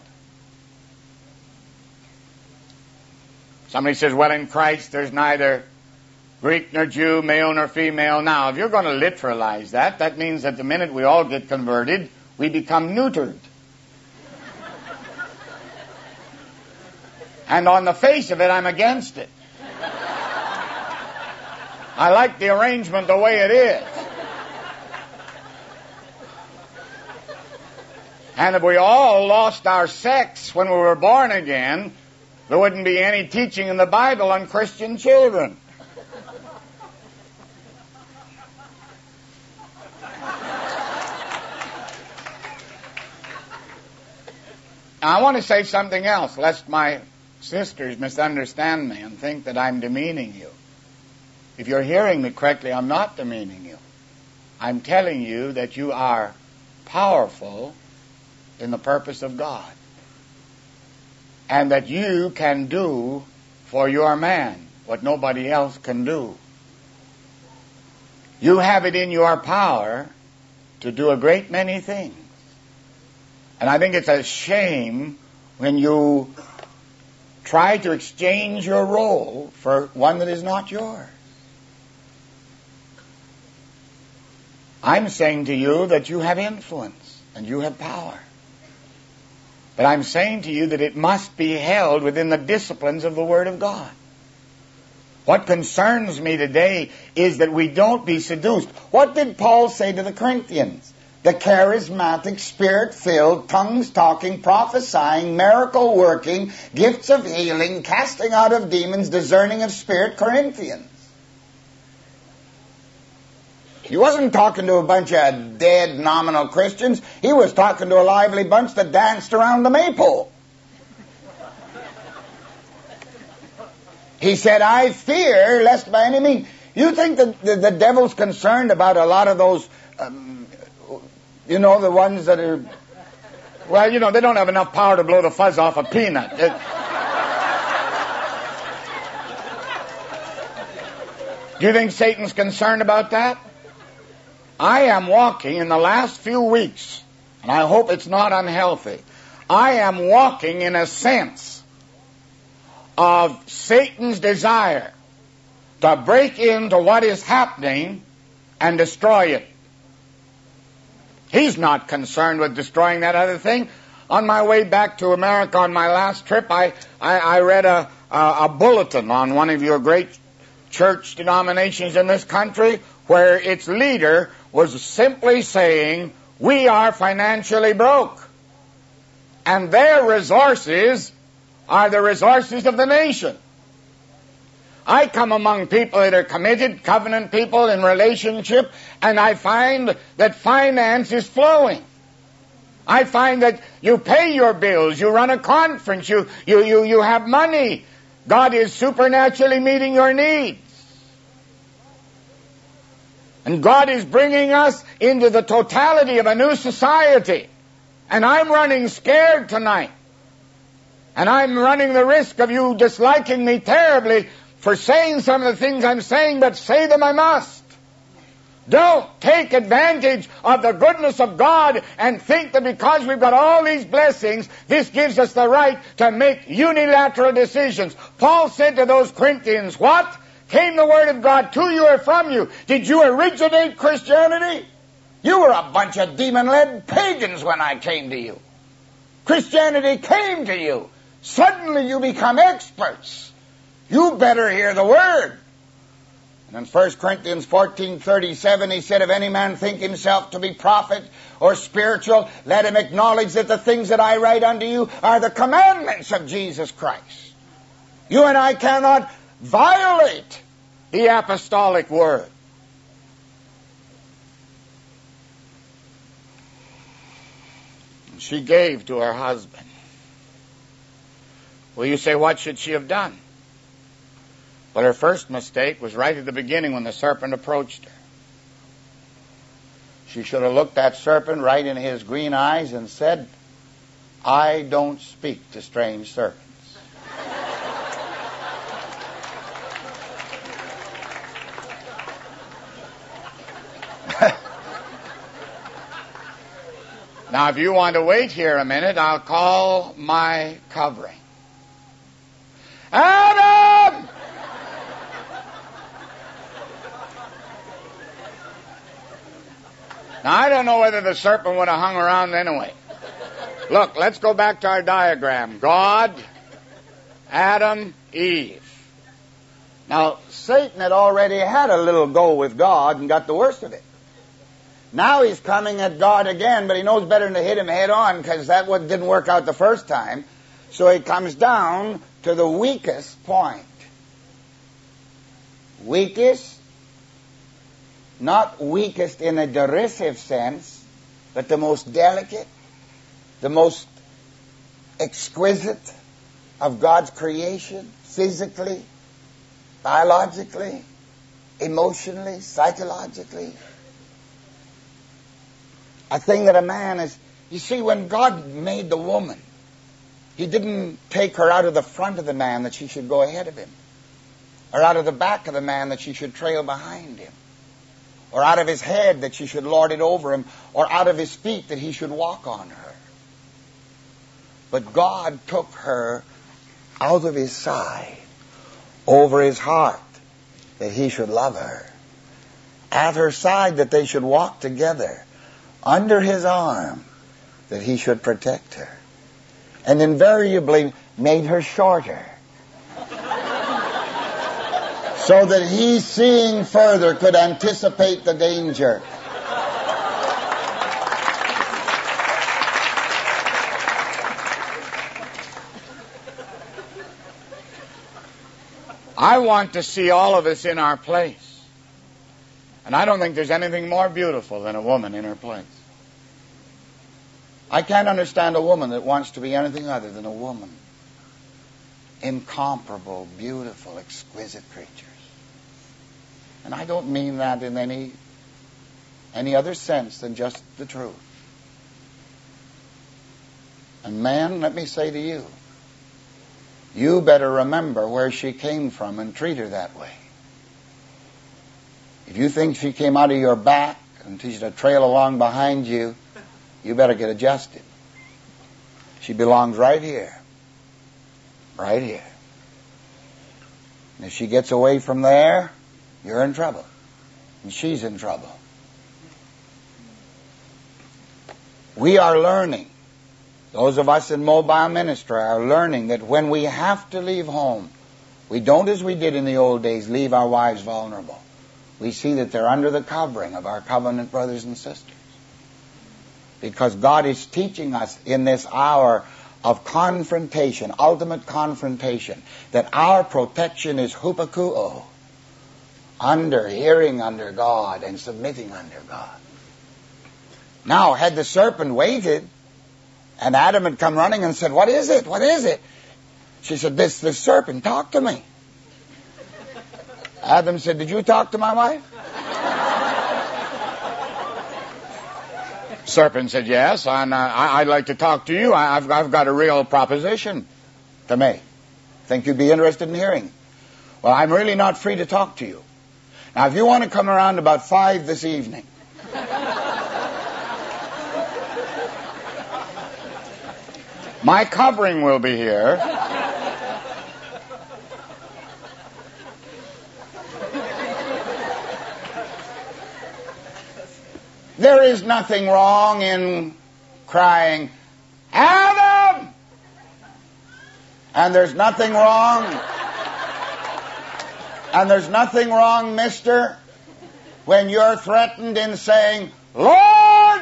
Somebody says, well, in Christ there's neither Greek nor Jew, male nor female. Now, if you're going to literalize that, that means that the minute we all get converted, we become neutered. And on the face of it, I'm against it. I like the arrangement the way it is. And if we all lost our sex when we were born again, there wouldn't be any teaching in the Bible on Christian children. Now, I want to say something else, lest my sisters misunderstand me and think that I'm demeaning you. If you're hearing me correctly, I'm not demeaning you. I'm telling you that you are powerful in the purpose of God. And that you can do for your man what nobody else can do. You have it in your power to do a great many things. And I think it's a shame when you try to exchange your role for one that is not yours. I'm saying to you that you have influence and you have power. But I'm saying to you that it must be held within the disciplines of the Word of God. What concerns me today is that we don't be seduced. What did Paul say to the Corinthians? The charismatic, spirit-filled, tongues-talking, prophesying, miracle-working, gifts of healing, casting out of demons, discerning of spirit Corinthians. He wasn't talking to a bunch of dead nominal Christians. He was talking to a lively bunch that danced around the maypole. He said, I fear lest by any means. You think that the, the devil's concerned about a lot of those, um, you know, the ones that are, well, you know, they don't have enough power to blow the fuzz off a peanut. It, do you think Satan's concerned about that? I am walking in the last few weeks, and I hope it's not unhealthy, I am walking in a sense of Satan's desire to break into what is happening and destroy it. He's not concerned with destroying that other thing. On my way back to America on my last trip, I, I, I read a, a, a bulletin on one of your great church denominations in this country where its leader was simply saying, we are financially broke. And their resources are the resources of the nation. I come among people that are committed, covenant people in relationship, and I find that finance is flowing. I find that you pay your bills, you run a conference, you, you, you, you have money. God is supernaturally meeting your needs. And God is bringing us into the totality of a new society. And I'm running scared tonight. And I'm running the risk of you disliking me terribly for saying some of the things I'm saying, but say them I must. Don't take advantage of the goodness of God and think that because we've got all these blessings, this gives us the right to make unilateral decisions. Paul said to those Corinthians, what? Came the word of God to you or from you? Did you originate Christianity? You were a bunch of demon-led pagans when I came to you. Christianity came to you. Suddenly you become experts. You better hear the word. And in First Corinthians fourteen thirty-seven, he said, if any man think himself to be prophet or spiritual, let him acknowledge that the things that I write unto you are the commandments of Jesus Christ. You and I cannot violate the apostolic word. And she gave to her husband. Well, you say, what should she have done? Well, her first mistake was right at the beginning when the serpent approached her. She should have looked that serpent right in his green eyes and said, I don't speak to strange serpents. Now, if you want to wait here a minute, I'll call my covering. Adam! Now, I don't know whether the serpent would have hung around anyway. Look, let's go back to our diagram. God, Adam, Eve. Now, Satan had already had a little go with God and got the worst of it. Now he's coming at God again, but he knows better than to hit him head on because that one didn't work out the first time. So he comes down to the weakest point. Weakest, not weakest in a derisive sense, but the most delicate, the most exquisite of God's creation, physically, biologically, emotionally, psychologically. A thing that a man is... You see, when God made the woman, he didn't take her out of the front of the man that she should go ahead of him, or out of the back of the man that she should trail behind him, or out of his head that she should lord it over him, or out of his feet that he should walk on her. But God took her out of his side, over his heart, that he should love her, at her side that they should walk together, under his arm that he should protect her, and invariably made her shorter so that he, seeing further, could anticipate the danger. I want to see all of us in our place. And I don't think there's anything more beautiful than a woman in her place. I can't understand a woman that wants to be anything other than a woman. Incomparable, beautiful, exquisite creatures. And I don't mean that in any, any other sense than just the truth. And man, let me say to you, you better remember where she came from and treat her that way. If you think she came out of your back and she's to trail along behind you, you better get adjusted. She belongs right here. Right here. And if she gets away from there, you're in trouble. And she's in trouble. We are learning, those of us in mobile ministry are learning that when we have to leave home, we don't, as we did in the old days, leave our wives vulnerable. We see that they're under the covering of our covenant brothers and sisters. Because God is teaching us in this hour of confrontation, ultimate confrontation, that our protection is hupakuo, under, hearing under God and submitting under God. Now, had the serpent waited, and Adam had come running and said, "What is it? What is it?" She said, this, this serpent, talk to me. Adam said, "Did you talk to my wife?" Serpent said, "Yes, and uh, I, I'd like to talk to you. I, I've, I've got a real proposition to make. Think you'd be interested in hearing? Well, I'm really not free to talk to you. Now, if you want to come around about five this evening, my covering will be here. There is nothing wrong in crying, Adam! And there's nothing wrong, and there's nothing wrong, mister, when you're threatened in saying, Lord!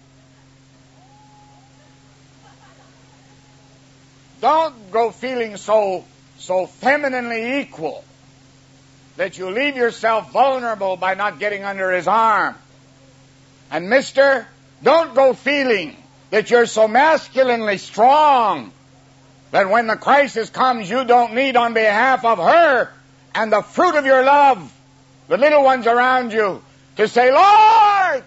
Don't go feeling so, so femininely equal that you leave yourself vulnerable by not getting under his arm. And mister, don't go feeling that you're so masculinely strong that when the crisis comes, you don't need on behalf of her and the fruit of your love, the little ones around you, to say, Lord!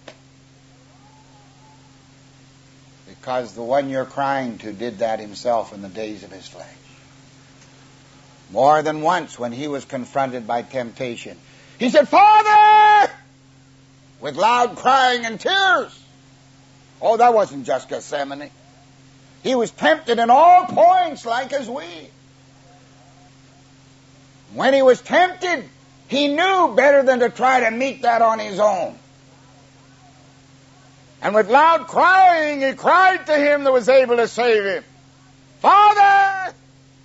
Because the one you're crying to did that himself in the days of his flesh. More than once when he was confronted by temptation, he said, Father! With loud crying and tears. Oh, that wasn't just Gethsemane. He was tempted in all points like as we. When he was tempted, he knew better than to try to meet that on his own. And with loud crying, he cried to him that was able to save him. Father! I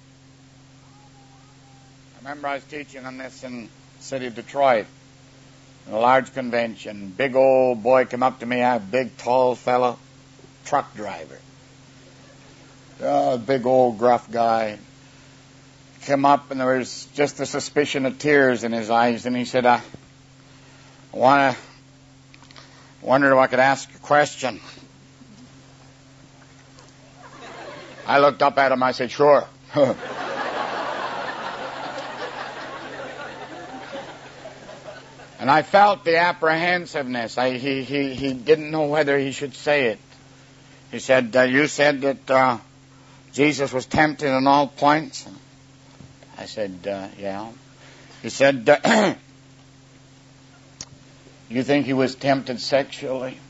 remember I was teaching on this in the city of Detroit. In a large convention, big old boy came up to me, a big tall fellow, truck driver. Oh, big old gruff guy. Came up and there was just a suspicion of tears in his eyes, and he said, I wanna wondered if I could ask a question. I looked up at him, I said, sure. And I felt the apprehensiveness. I, he, he, he didn't know whether he should say it. He said, uh, you said that uh, Jesus was tempted in all points? I said, uh, yeah. He said, uh, you think he was tempted sexually?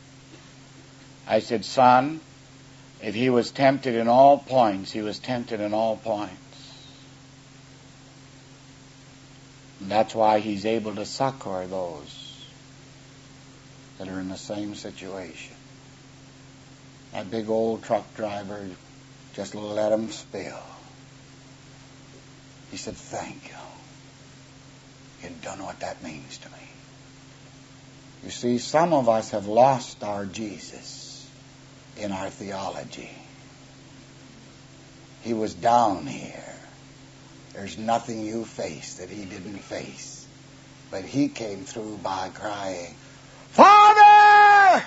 I said, son, if he was tempted in all points, he was tempted in all points. And that's why he's able to succor those that are in the same situation. That big old truck driver just let him spill. He said, thank you. You don't know what that means to me. You see, some of us have lost our Jesus in our theology. He was down here. There's nothing you face that he didn't face. But he came through by crying, Father!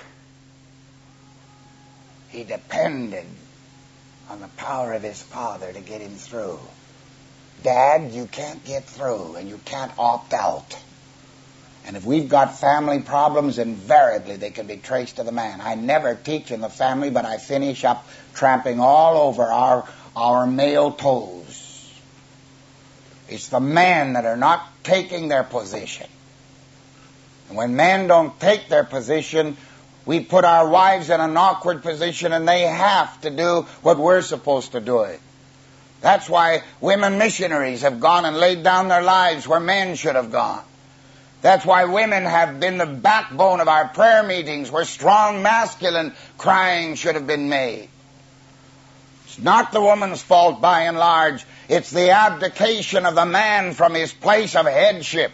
He depended on the power of his Father to get him through. Dad, you can't get through and you can't opt out. And if we've got family problems, invariably they can be traced to the man. I never teach in the family, but I finish up tramping all over our, our male toes. It's the men that are not taking their position. And when men don't take their position, we put our wives in an awkward position and they have to do what we're supposed to do. That's why women missionaries have gone and laid down their lives where men should have gone. That's why women have been the backbone of our prayer meetings where strong masculine crying should have been made. It's not the woman's fault by and large. It's the abdication of the man from his place of headship.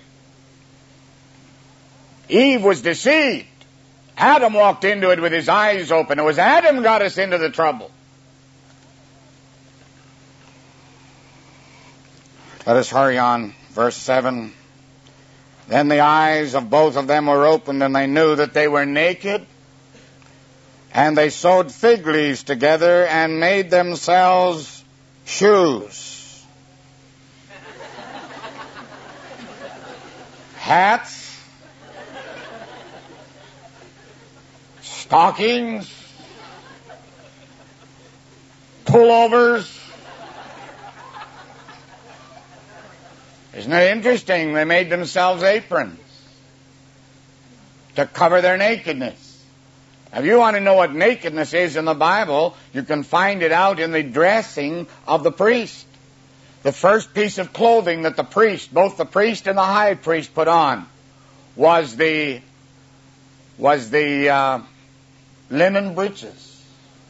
Eve was deceived. Adam walked into it with his eyes open. It was Adam got us into the trouble. Let us hurry on. Verse seven. Then the eyes of both of them were opened, and they knew that they were naked. And they sewed fig leaves together and made themselves shoes, hats, stockings, pullovers. Isn't it interesting? They made themselves aprons to cover their nakedness. Now, if you want to know what nakedness is in the Bible, you can find it out in the dressing of the priest. The first piece of clothing that the priest, both the priest and the high priest, put on was the was the uh, linen breeches.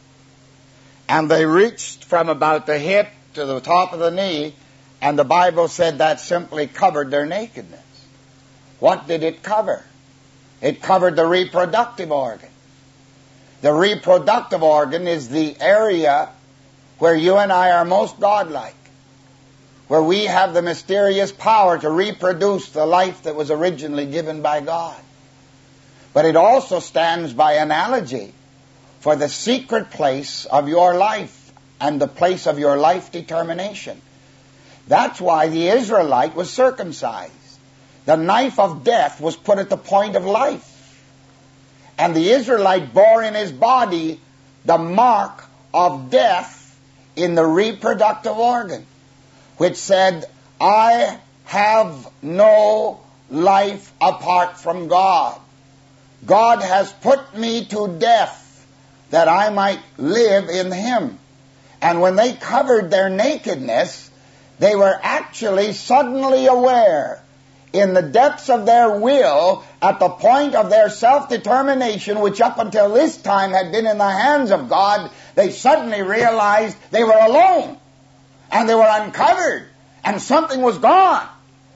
And they reached from about the hip to the top of the knee, and the Bible said that simply covered their nakedness. What did it cover? It covered the reproductive organ. The reproductive organ is the area where you and I are most godlike, where we have the mysterious power to reproduce the life that was originally given by God. But it also stands by analogy for the secret place of your life and the place of your life determination. That's why the Israelite was circumcised. The knife of death was put at the point of life. And the Israelite bore in his body the mark of death in the reproductive organ, which said, I have no life apart from God. God has put me to death that I might live in Him. And when they covered their nakedness, they were actually suddenly aware in the depths of their will, at the point of their self-determination, which up until this time had been in the hands of God, they suddenly realized they were alone, and they were uncovered, and something was gone.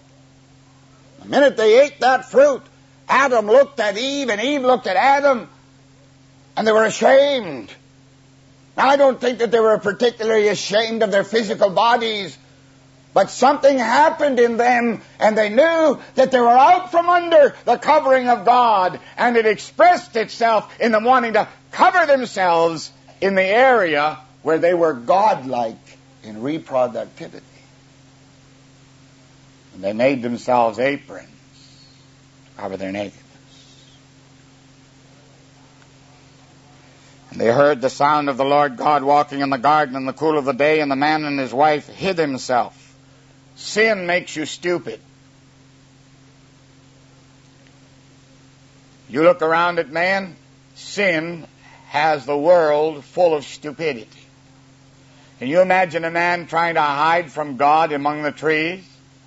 The minute they ate that fruit, Adam looked at Eve, and Eve looked at Adam, and they were ashamed. Now, I don't think that they were particularly ashamed of their physical bodies, but something happened in them, and they knew that they were out from under the covering of God, and it expressed itself in them wanting to cover themselves in the area where they were godlike in reproductivity. And they made themselves aprons to cover their nakedness. And they heard the sound of the Lord God walking in the garden in the cool of the day, and the man and his wife hid himself. Sin makes you stupid. You look around at man, sin has the world full of stupidity. Can you imagine a man trying to hide from God among the trees?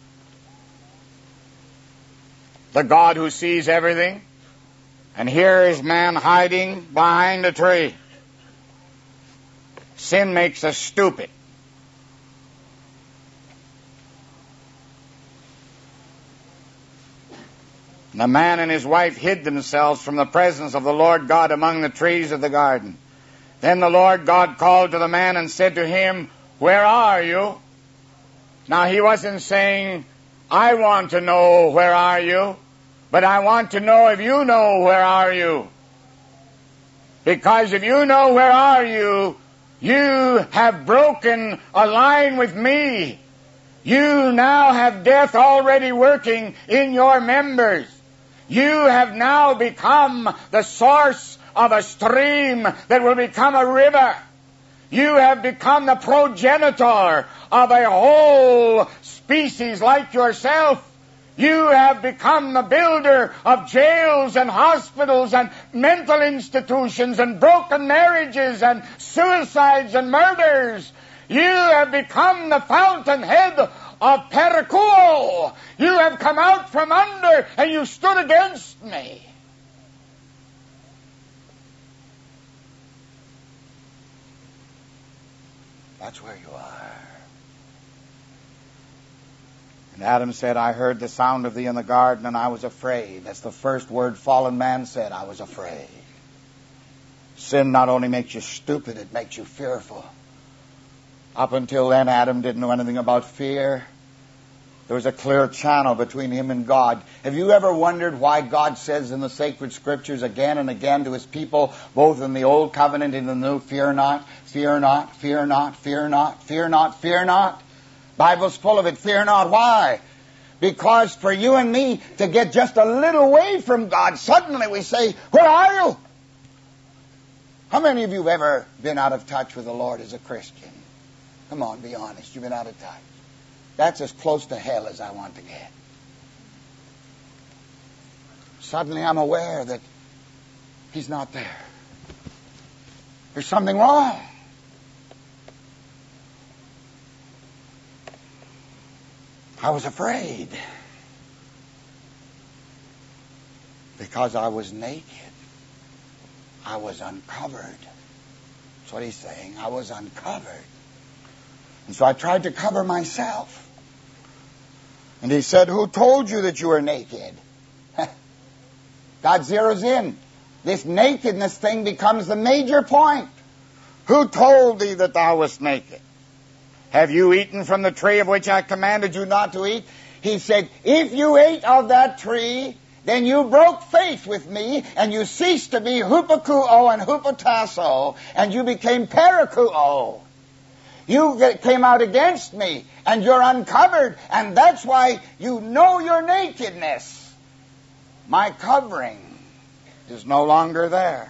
The God who sees everything. And here is man hiding behind a tree. Sin makes us stupid. And the man and his wife hid themselves from the presence of the Lord God among the trees of the garden. Then the Lord God called to the man and said to him, Where are you? Now he wasn't saying, I want to know where are you, but I want to know if you know where are you. Because if you know where are you, you have broken a line with me. You now have death already working in your members. You have now become the source of a stream that will become a river. You have become the progenitor of a whole species like yourself. You have become the builder of jails and hospitals and mental institutions and broken marriages and suicides and murders. You have become the fountainhead of Perikuo. You have come out from under and you stood against me. That's where you are. And Adam said, I heard the sound of thee in the garden, and I was afraid. That's the first word fallen man said, I was afraid. Sin not only makes you stupid, it makes you fearful. Up until then, Adam didn't know anything about fear. There was a clear channel between him and God. Have you ever wondered why God says in the sacred scriptures again and again to his people, both in the Old Covenant and the New, fear not, fear not, fear not, fear not, fear not, fear not? Bible's full of it, fear not. Why? Because for you and me to get just a little way from God, suddenly we say, where are you? How many of you have ever been out of touch with the Lord as a Christian? Come on, be honest. You've been out of touch. That's as close to hell as I want to get. Suddenly I'm aware that he's not there. There's something wrong. I was afraid because I was naked. I was uncovered. That's what he's saying. I was uncovered. And so I tried to cover myself. And he said, who told you that you were naked? God zeroes in. This nakedness thing becomes the major point. Who told thee that thou wast naked? Have you eaten from the tree of which I commanded you not to eat? He said, if you ate of that tree, then you broke faith with me, and you ceased to be hupakuo and hupotasso, and you became perikuo. You came out against me, and you're uncovered, and that's why you know your nakedness. My covering is no longer there.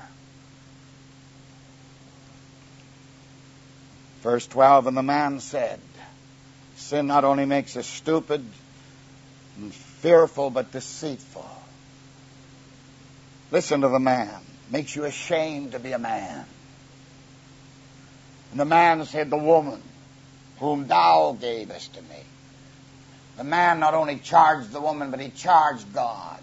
Verse twelve, and the man said, sin not only makes us stupid and fearful, but deceitful. Listen to the man. Makes you ashamed to be a man. And the man said, the woman whom thou gavest to me. The man not only charged the woman, but he charged God.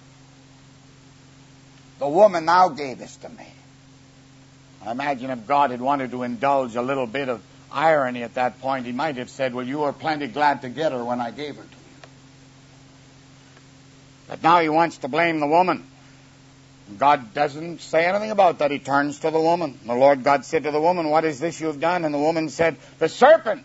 The woman thou gavest to me. I imagine if God had wanted to indulge a little bit of irony at that point, he might have said, well, you were plenty glad to get her when I gave her to you. But now he wants to blame the woman. God doesn't say anything about that. He turns to the woman. The Lord God said to the woman, what is this you have done? And the woman said, the serpent.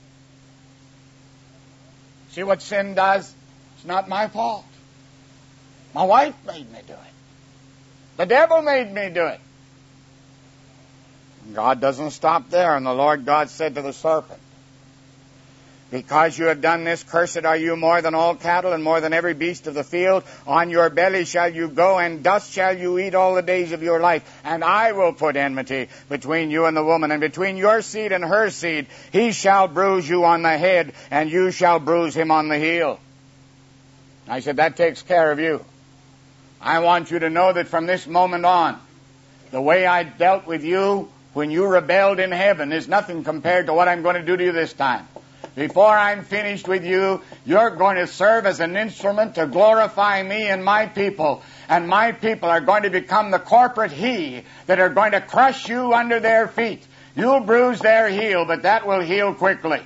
See what sin does? It's not my fault. My wife made me do it. The devil made me do it. And God doesn't stop there. And the Lord God said to the serpent, because you have done this, cursed are you more than all cattle and more than every beast of the field. On your belly shall you go, and dust shall you eat all the days of your life. And I will put enmity between you and the woman, and between your seed and her seed. He shall bruise you on the head, and you shall bruise him on the heel. I said, that takes care of you. I want you to know that from this moment on, the way I dealt with you when you rebelled in heaven is nothing compared to what I'm going to do to you this time. Before I'm finished with you, you're going to serve as an instrument to glorify me and my people. And my people are going to become the corporate he that are going to crush you under their feet. You'll bruise their heel, but that will heal quickly.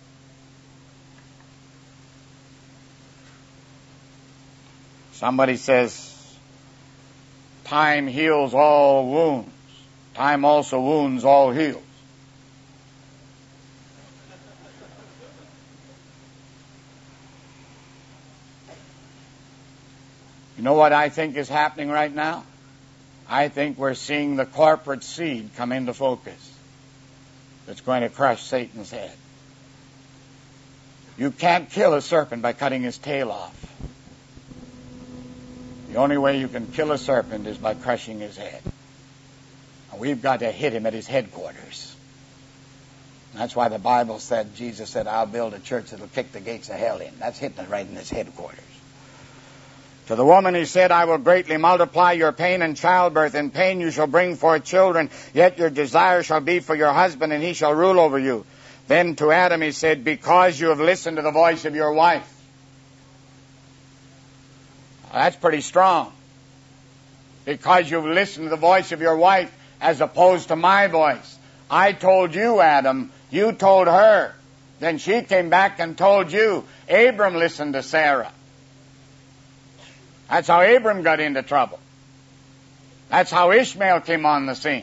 Somebody says, time heals all wounds. Time also wounds all heals. You know what I think is happening right now? I think we're seeing the corporate seed come into focus that's going to crush Satan's head. You can't kill a serpent by cutting his tail off. The only way you can kill a serpent is by crushing his head. And we've got to hit him at his headquarters. And that's why the Bible said, Jesus said, I'll build a church that'll kick the gates of hell in. That's hitting it right in his headquarters. To the woman he said, I will greatly multiply your pain and childbirth. In pain you shall bring forth children, yet your desire shall be for your husband, and he shall rule over you. Then to Adam he said, because you have listened to the voice of your wife. Now, that's pretty strong. Because you've listened to the voice of your wife as opposed to my voice. I told you, Adam. You told her. Then she came back and told you. Abram listened to Sarah. That's how Abram got into trouble. That's how Ishmael came on the scene.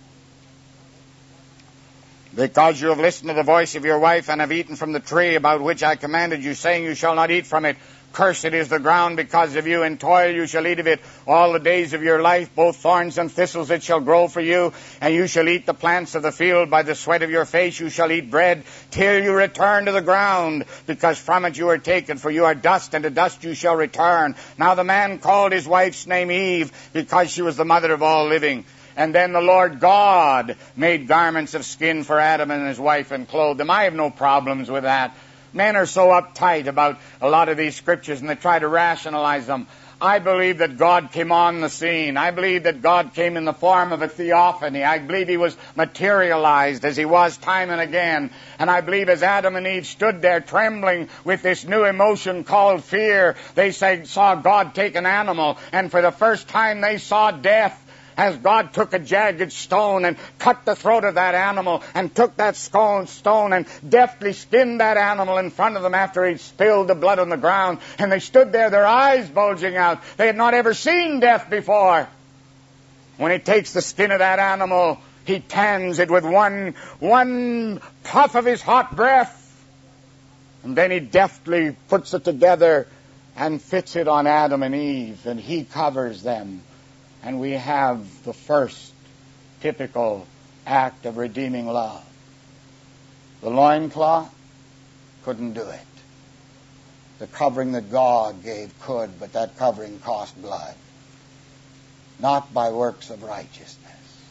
Because you have listened to the voice of your wife and have eaten from the tree about which I commanded you, saying you shall not eat from it. Cursed is the ground because of you. In toil you shall eat of it all the days of your life. Both thorns and thistles it shall grow for you. And you shall eat the plants of the field. By the sweat of your face you shall eat bread till you return to the ground, because from it you are taken. For you are dust, and to dust you shall return. Now the man called his wife's name Eve, because she was the mother of all living. And then the Lord God made garments of skin for Adam and his wife and clothed them. I have no problems with that. Men are so uptight about a lot of these scriptures, and they try to rationalize them. I believe that God came on the scene. I believe that God came in the form of a theophany. I believe he was materialized as he was time and again. And I believe as Adam and Eve stood there trembling with this new emotion called fear, they say, saw God take an animal, and for the first time they saw death. As God took a jagged stone and cut the throat of that animal and took that stone and deftly skinned that animal in front of them after he'd spilled the blood on the ground. And they stood there, their eyes bulging out. They had not ever seen death before. When he takes the skin of that animal, he tans it with one, one puff of his hot breath. And then he deftly puts it together and fits it on Adam and Eve, and he covers them. And we have the first typical act of redeeming love. The loincloth couldn't do it. The covering that God gave could, but that covering cost blood. Not by works of righteousness.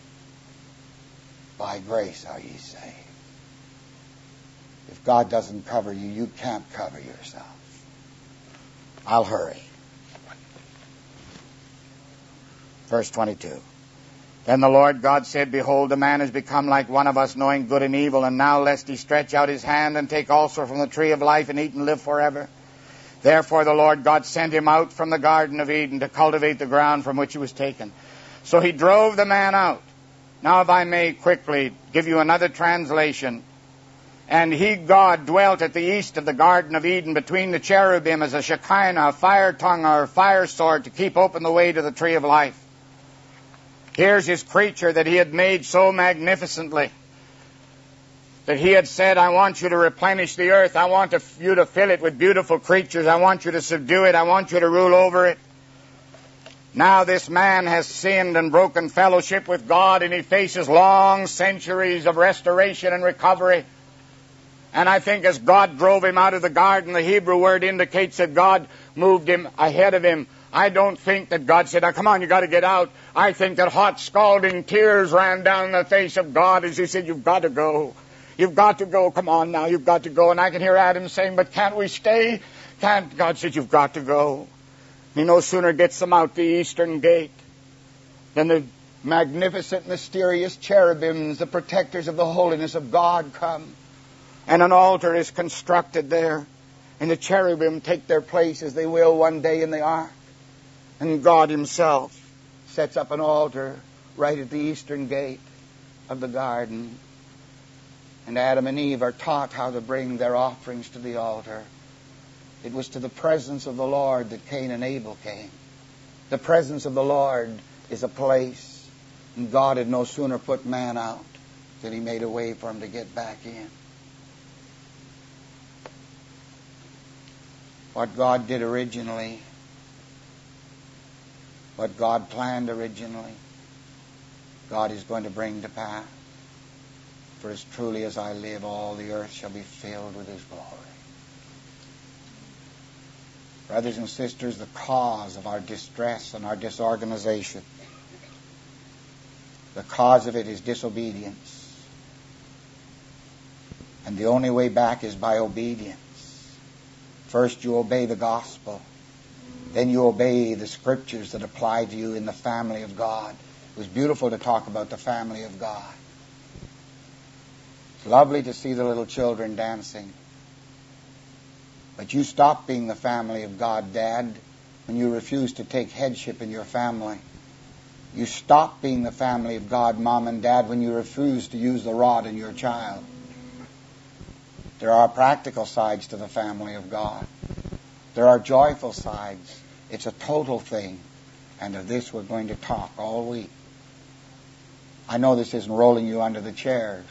By grace are ye saved. If God doesn't cover you, you can't cover yourself. I'll hurry. Verse twenty-two. Then the Lord God said, behold, the man has become like one of us, knowing good and evil, and now lest he stretch out his hand and take also from the tree of life and eat and live forever. Therefore the Lord God sent him out from the Garden of Eden to cultivate the ground from which he was taken. So he drove the man out. Now if I may quickly give you another translation. And he, God, dwelt at the east of the Garden of Eden between the cherubim as a Shekinah, a fire tongue or a fire sword to keep open the way to the tree of life. Here's his creature that he had made so magnificently, that he had said, I want you to replenish the earth. I want to, you to fill it with beautiful creatures. I want you to subdue it. I want you to rule over it. Now this man has sinned and broken fellowship with God, and he faces long centuries of restoration and recovery. And I think as God drove him out of the garden, the Hebrew word indicates that God moved him ahead of him. I don't think that God said, oh, come on, you got to get out. I think that hot, scalding tears ran down the face of God as he said, you've got to go. You've got to go. Come on now, you've got to go. And I can hear Adam saying, but can't we stay? Can't? God said, you've got to go. He no sooner gets them out the eastern gate than the magnificent, mysterious cherubims, the protectors of the holiness of God, come. And an altar is constructed there. And the cherubim take their place as they will one day in the ark. And God himself sets up an altar right at the eastern gate of the garden. And Adam and Eve are taught how to bring their offerings to the altar. It was to the presence of the Lord that Cain and Abel came. The presence of the Lord is a place. And God had no sooner put man out than he made a way for him to get back in. What God did originally, what God planned originally, God is going to bring to pass. For as truly as I live, all the earth shall be filled with his glory. Brothers and sisters, the cause of our distress and our disorganization, the cause of it is disobedience. And the only way back is by obedience. First you obey the gospel, then you obey the scriptures that apply to you in the family of God. It was beautiful to talk about the family of God. It's lovely to see the little children dancing. But you stop being the family of God, Dad, when you refuse to take headship in your family. You stop being the family of God, Mom and Dad, when you refuse to use the rod in your child. There are practical sides to the family of God. There are joyful sides. It's a total thing. And of this we're going to talk all week. I know this isn't rolling you under the chairs.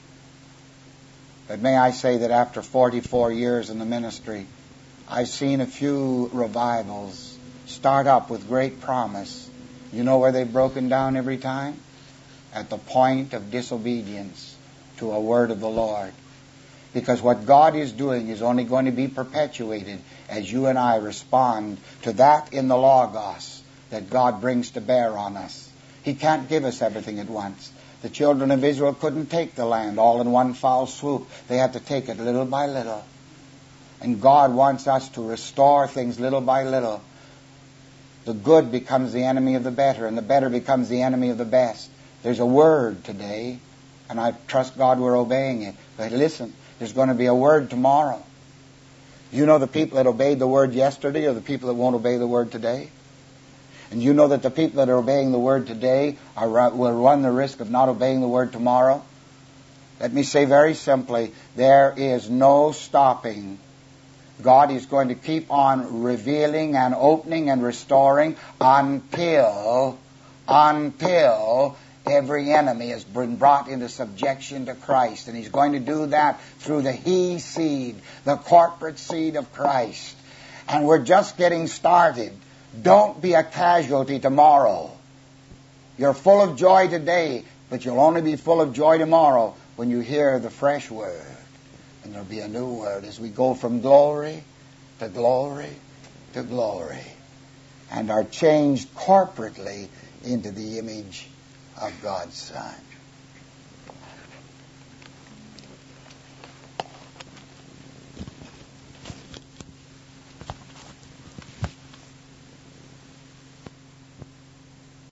But may I say that after forty-four years in the ministry, I've seen a few revivals start up with great promise. You know where they've broken down every time? At the point of disobedience to a word of the Lord. Because what God is doing is only going to be perpetuated as you and I respond to that in the Logos that God brings to bear on us. He can't give us everything at once. The children of Israel couldn't take the land all in one foul swoop. They had to take it little by little. And God wants us to restore things little by little. The good becomes the enemy of the better, and the better becomes the enemy of the best. There's a word today, and I trust God we're obeying it. But listen, there's going to be a word tomorrow. You know the people that obeyed the word yesterday are the people that won't obey the word today? And you know that the people that are obeying the word today are, will run the risk of not obeying the word tomorrow? Let me say very simply, there is no stopping. God is going to keep on revealing and opening and restoring until, until every enemy has been brought into subjection to Christ. And He's going to do that through the He seed, the corporate seed of Christ. And we're just getting started. Don't be a casualty tomorrow. You're full of joy today, but you'll only be full of joy tomorrow when you hear the fresh word. And there'll be a new word as we go from glory to glory to glory and are changed corporately into the image of God's Son.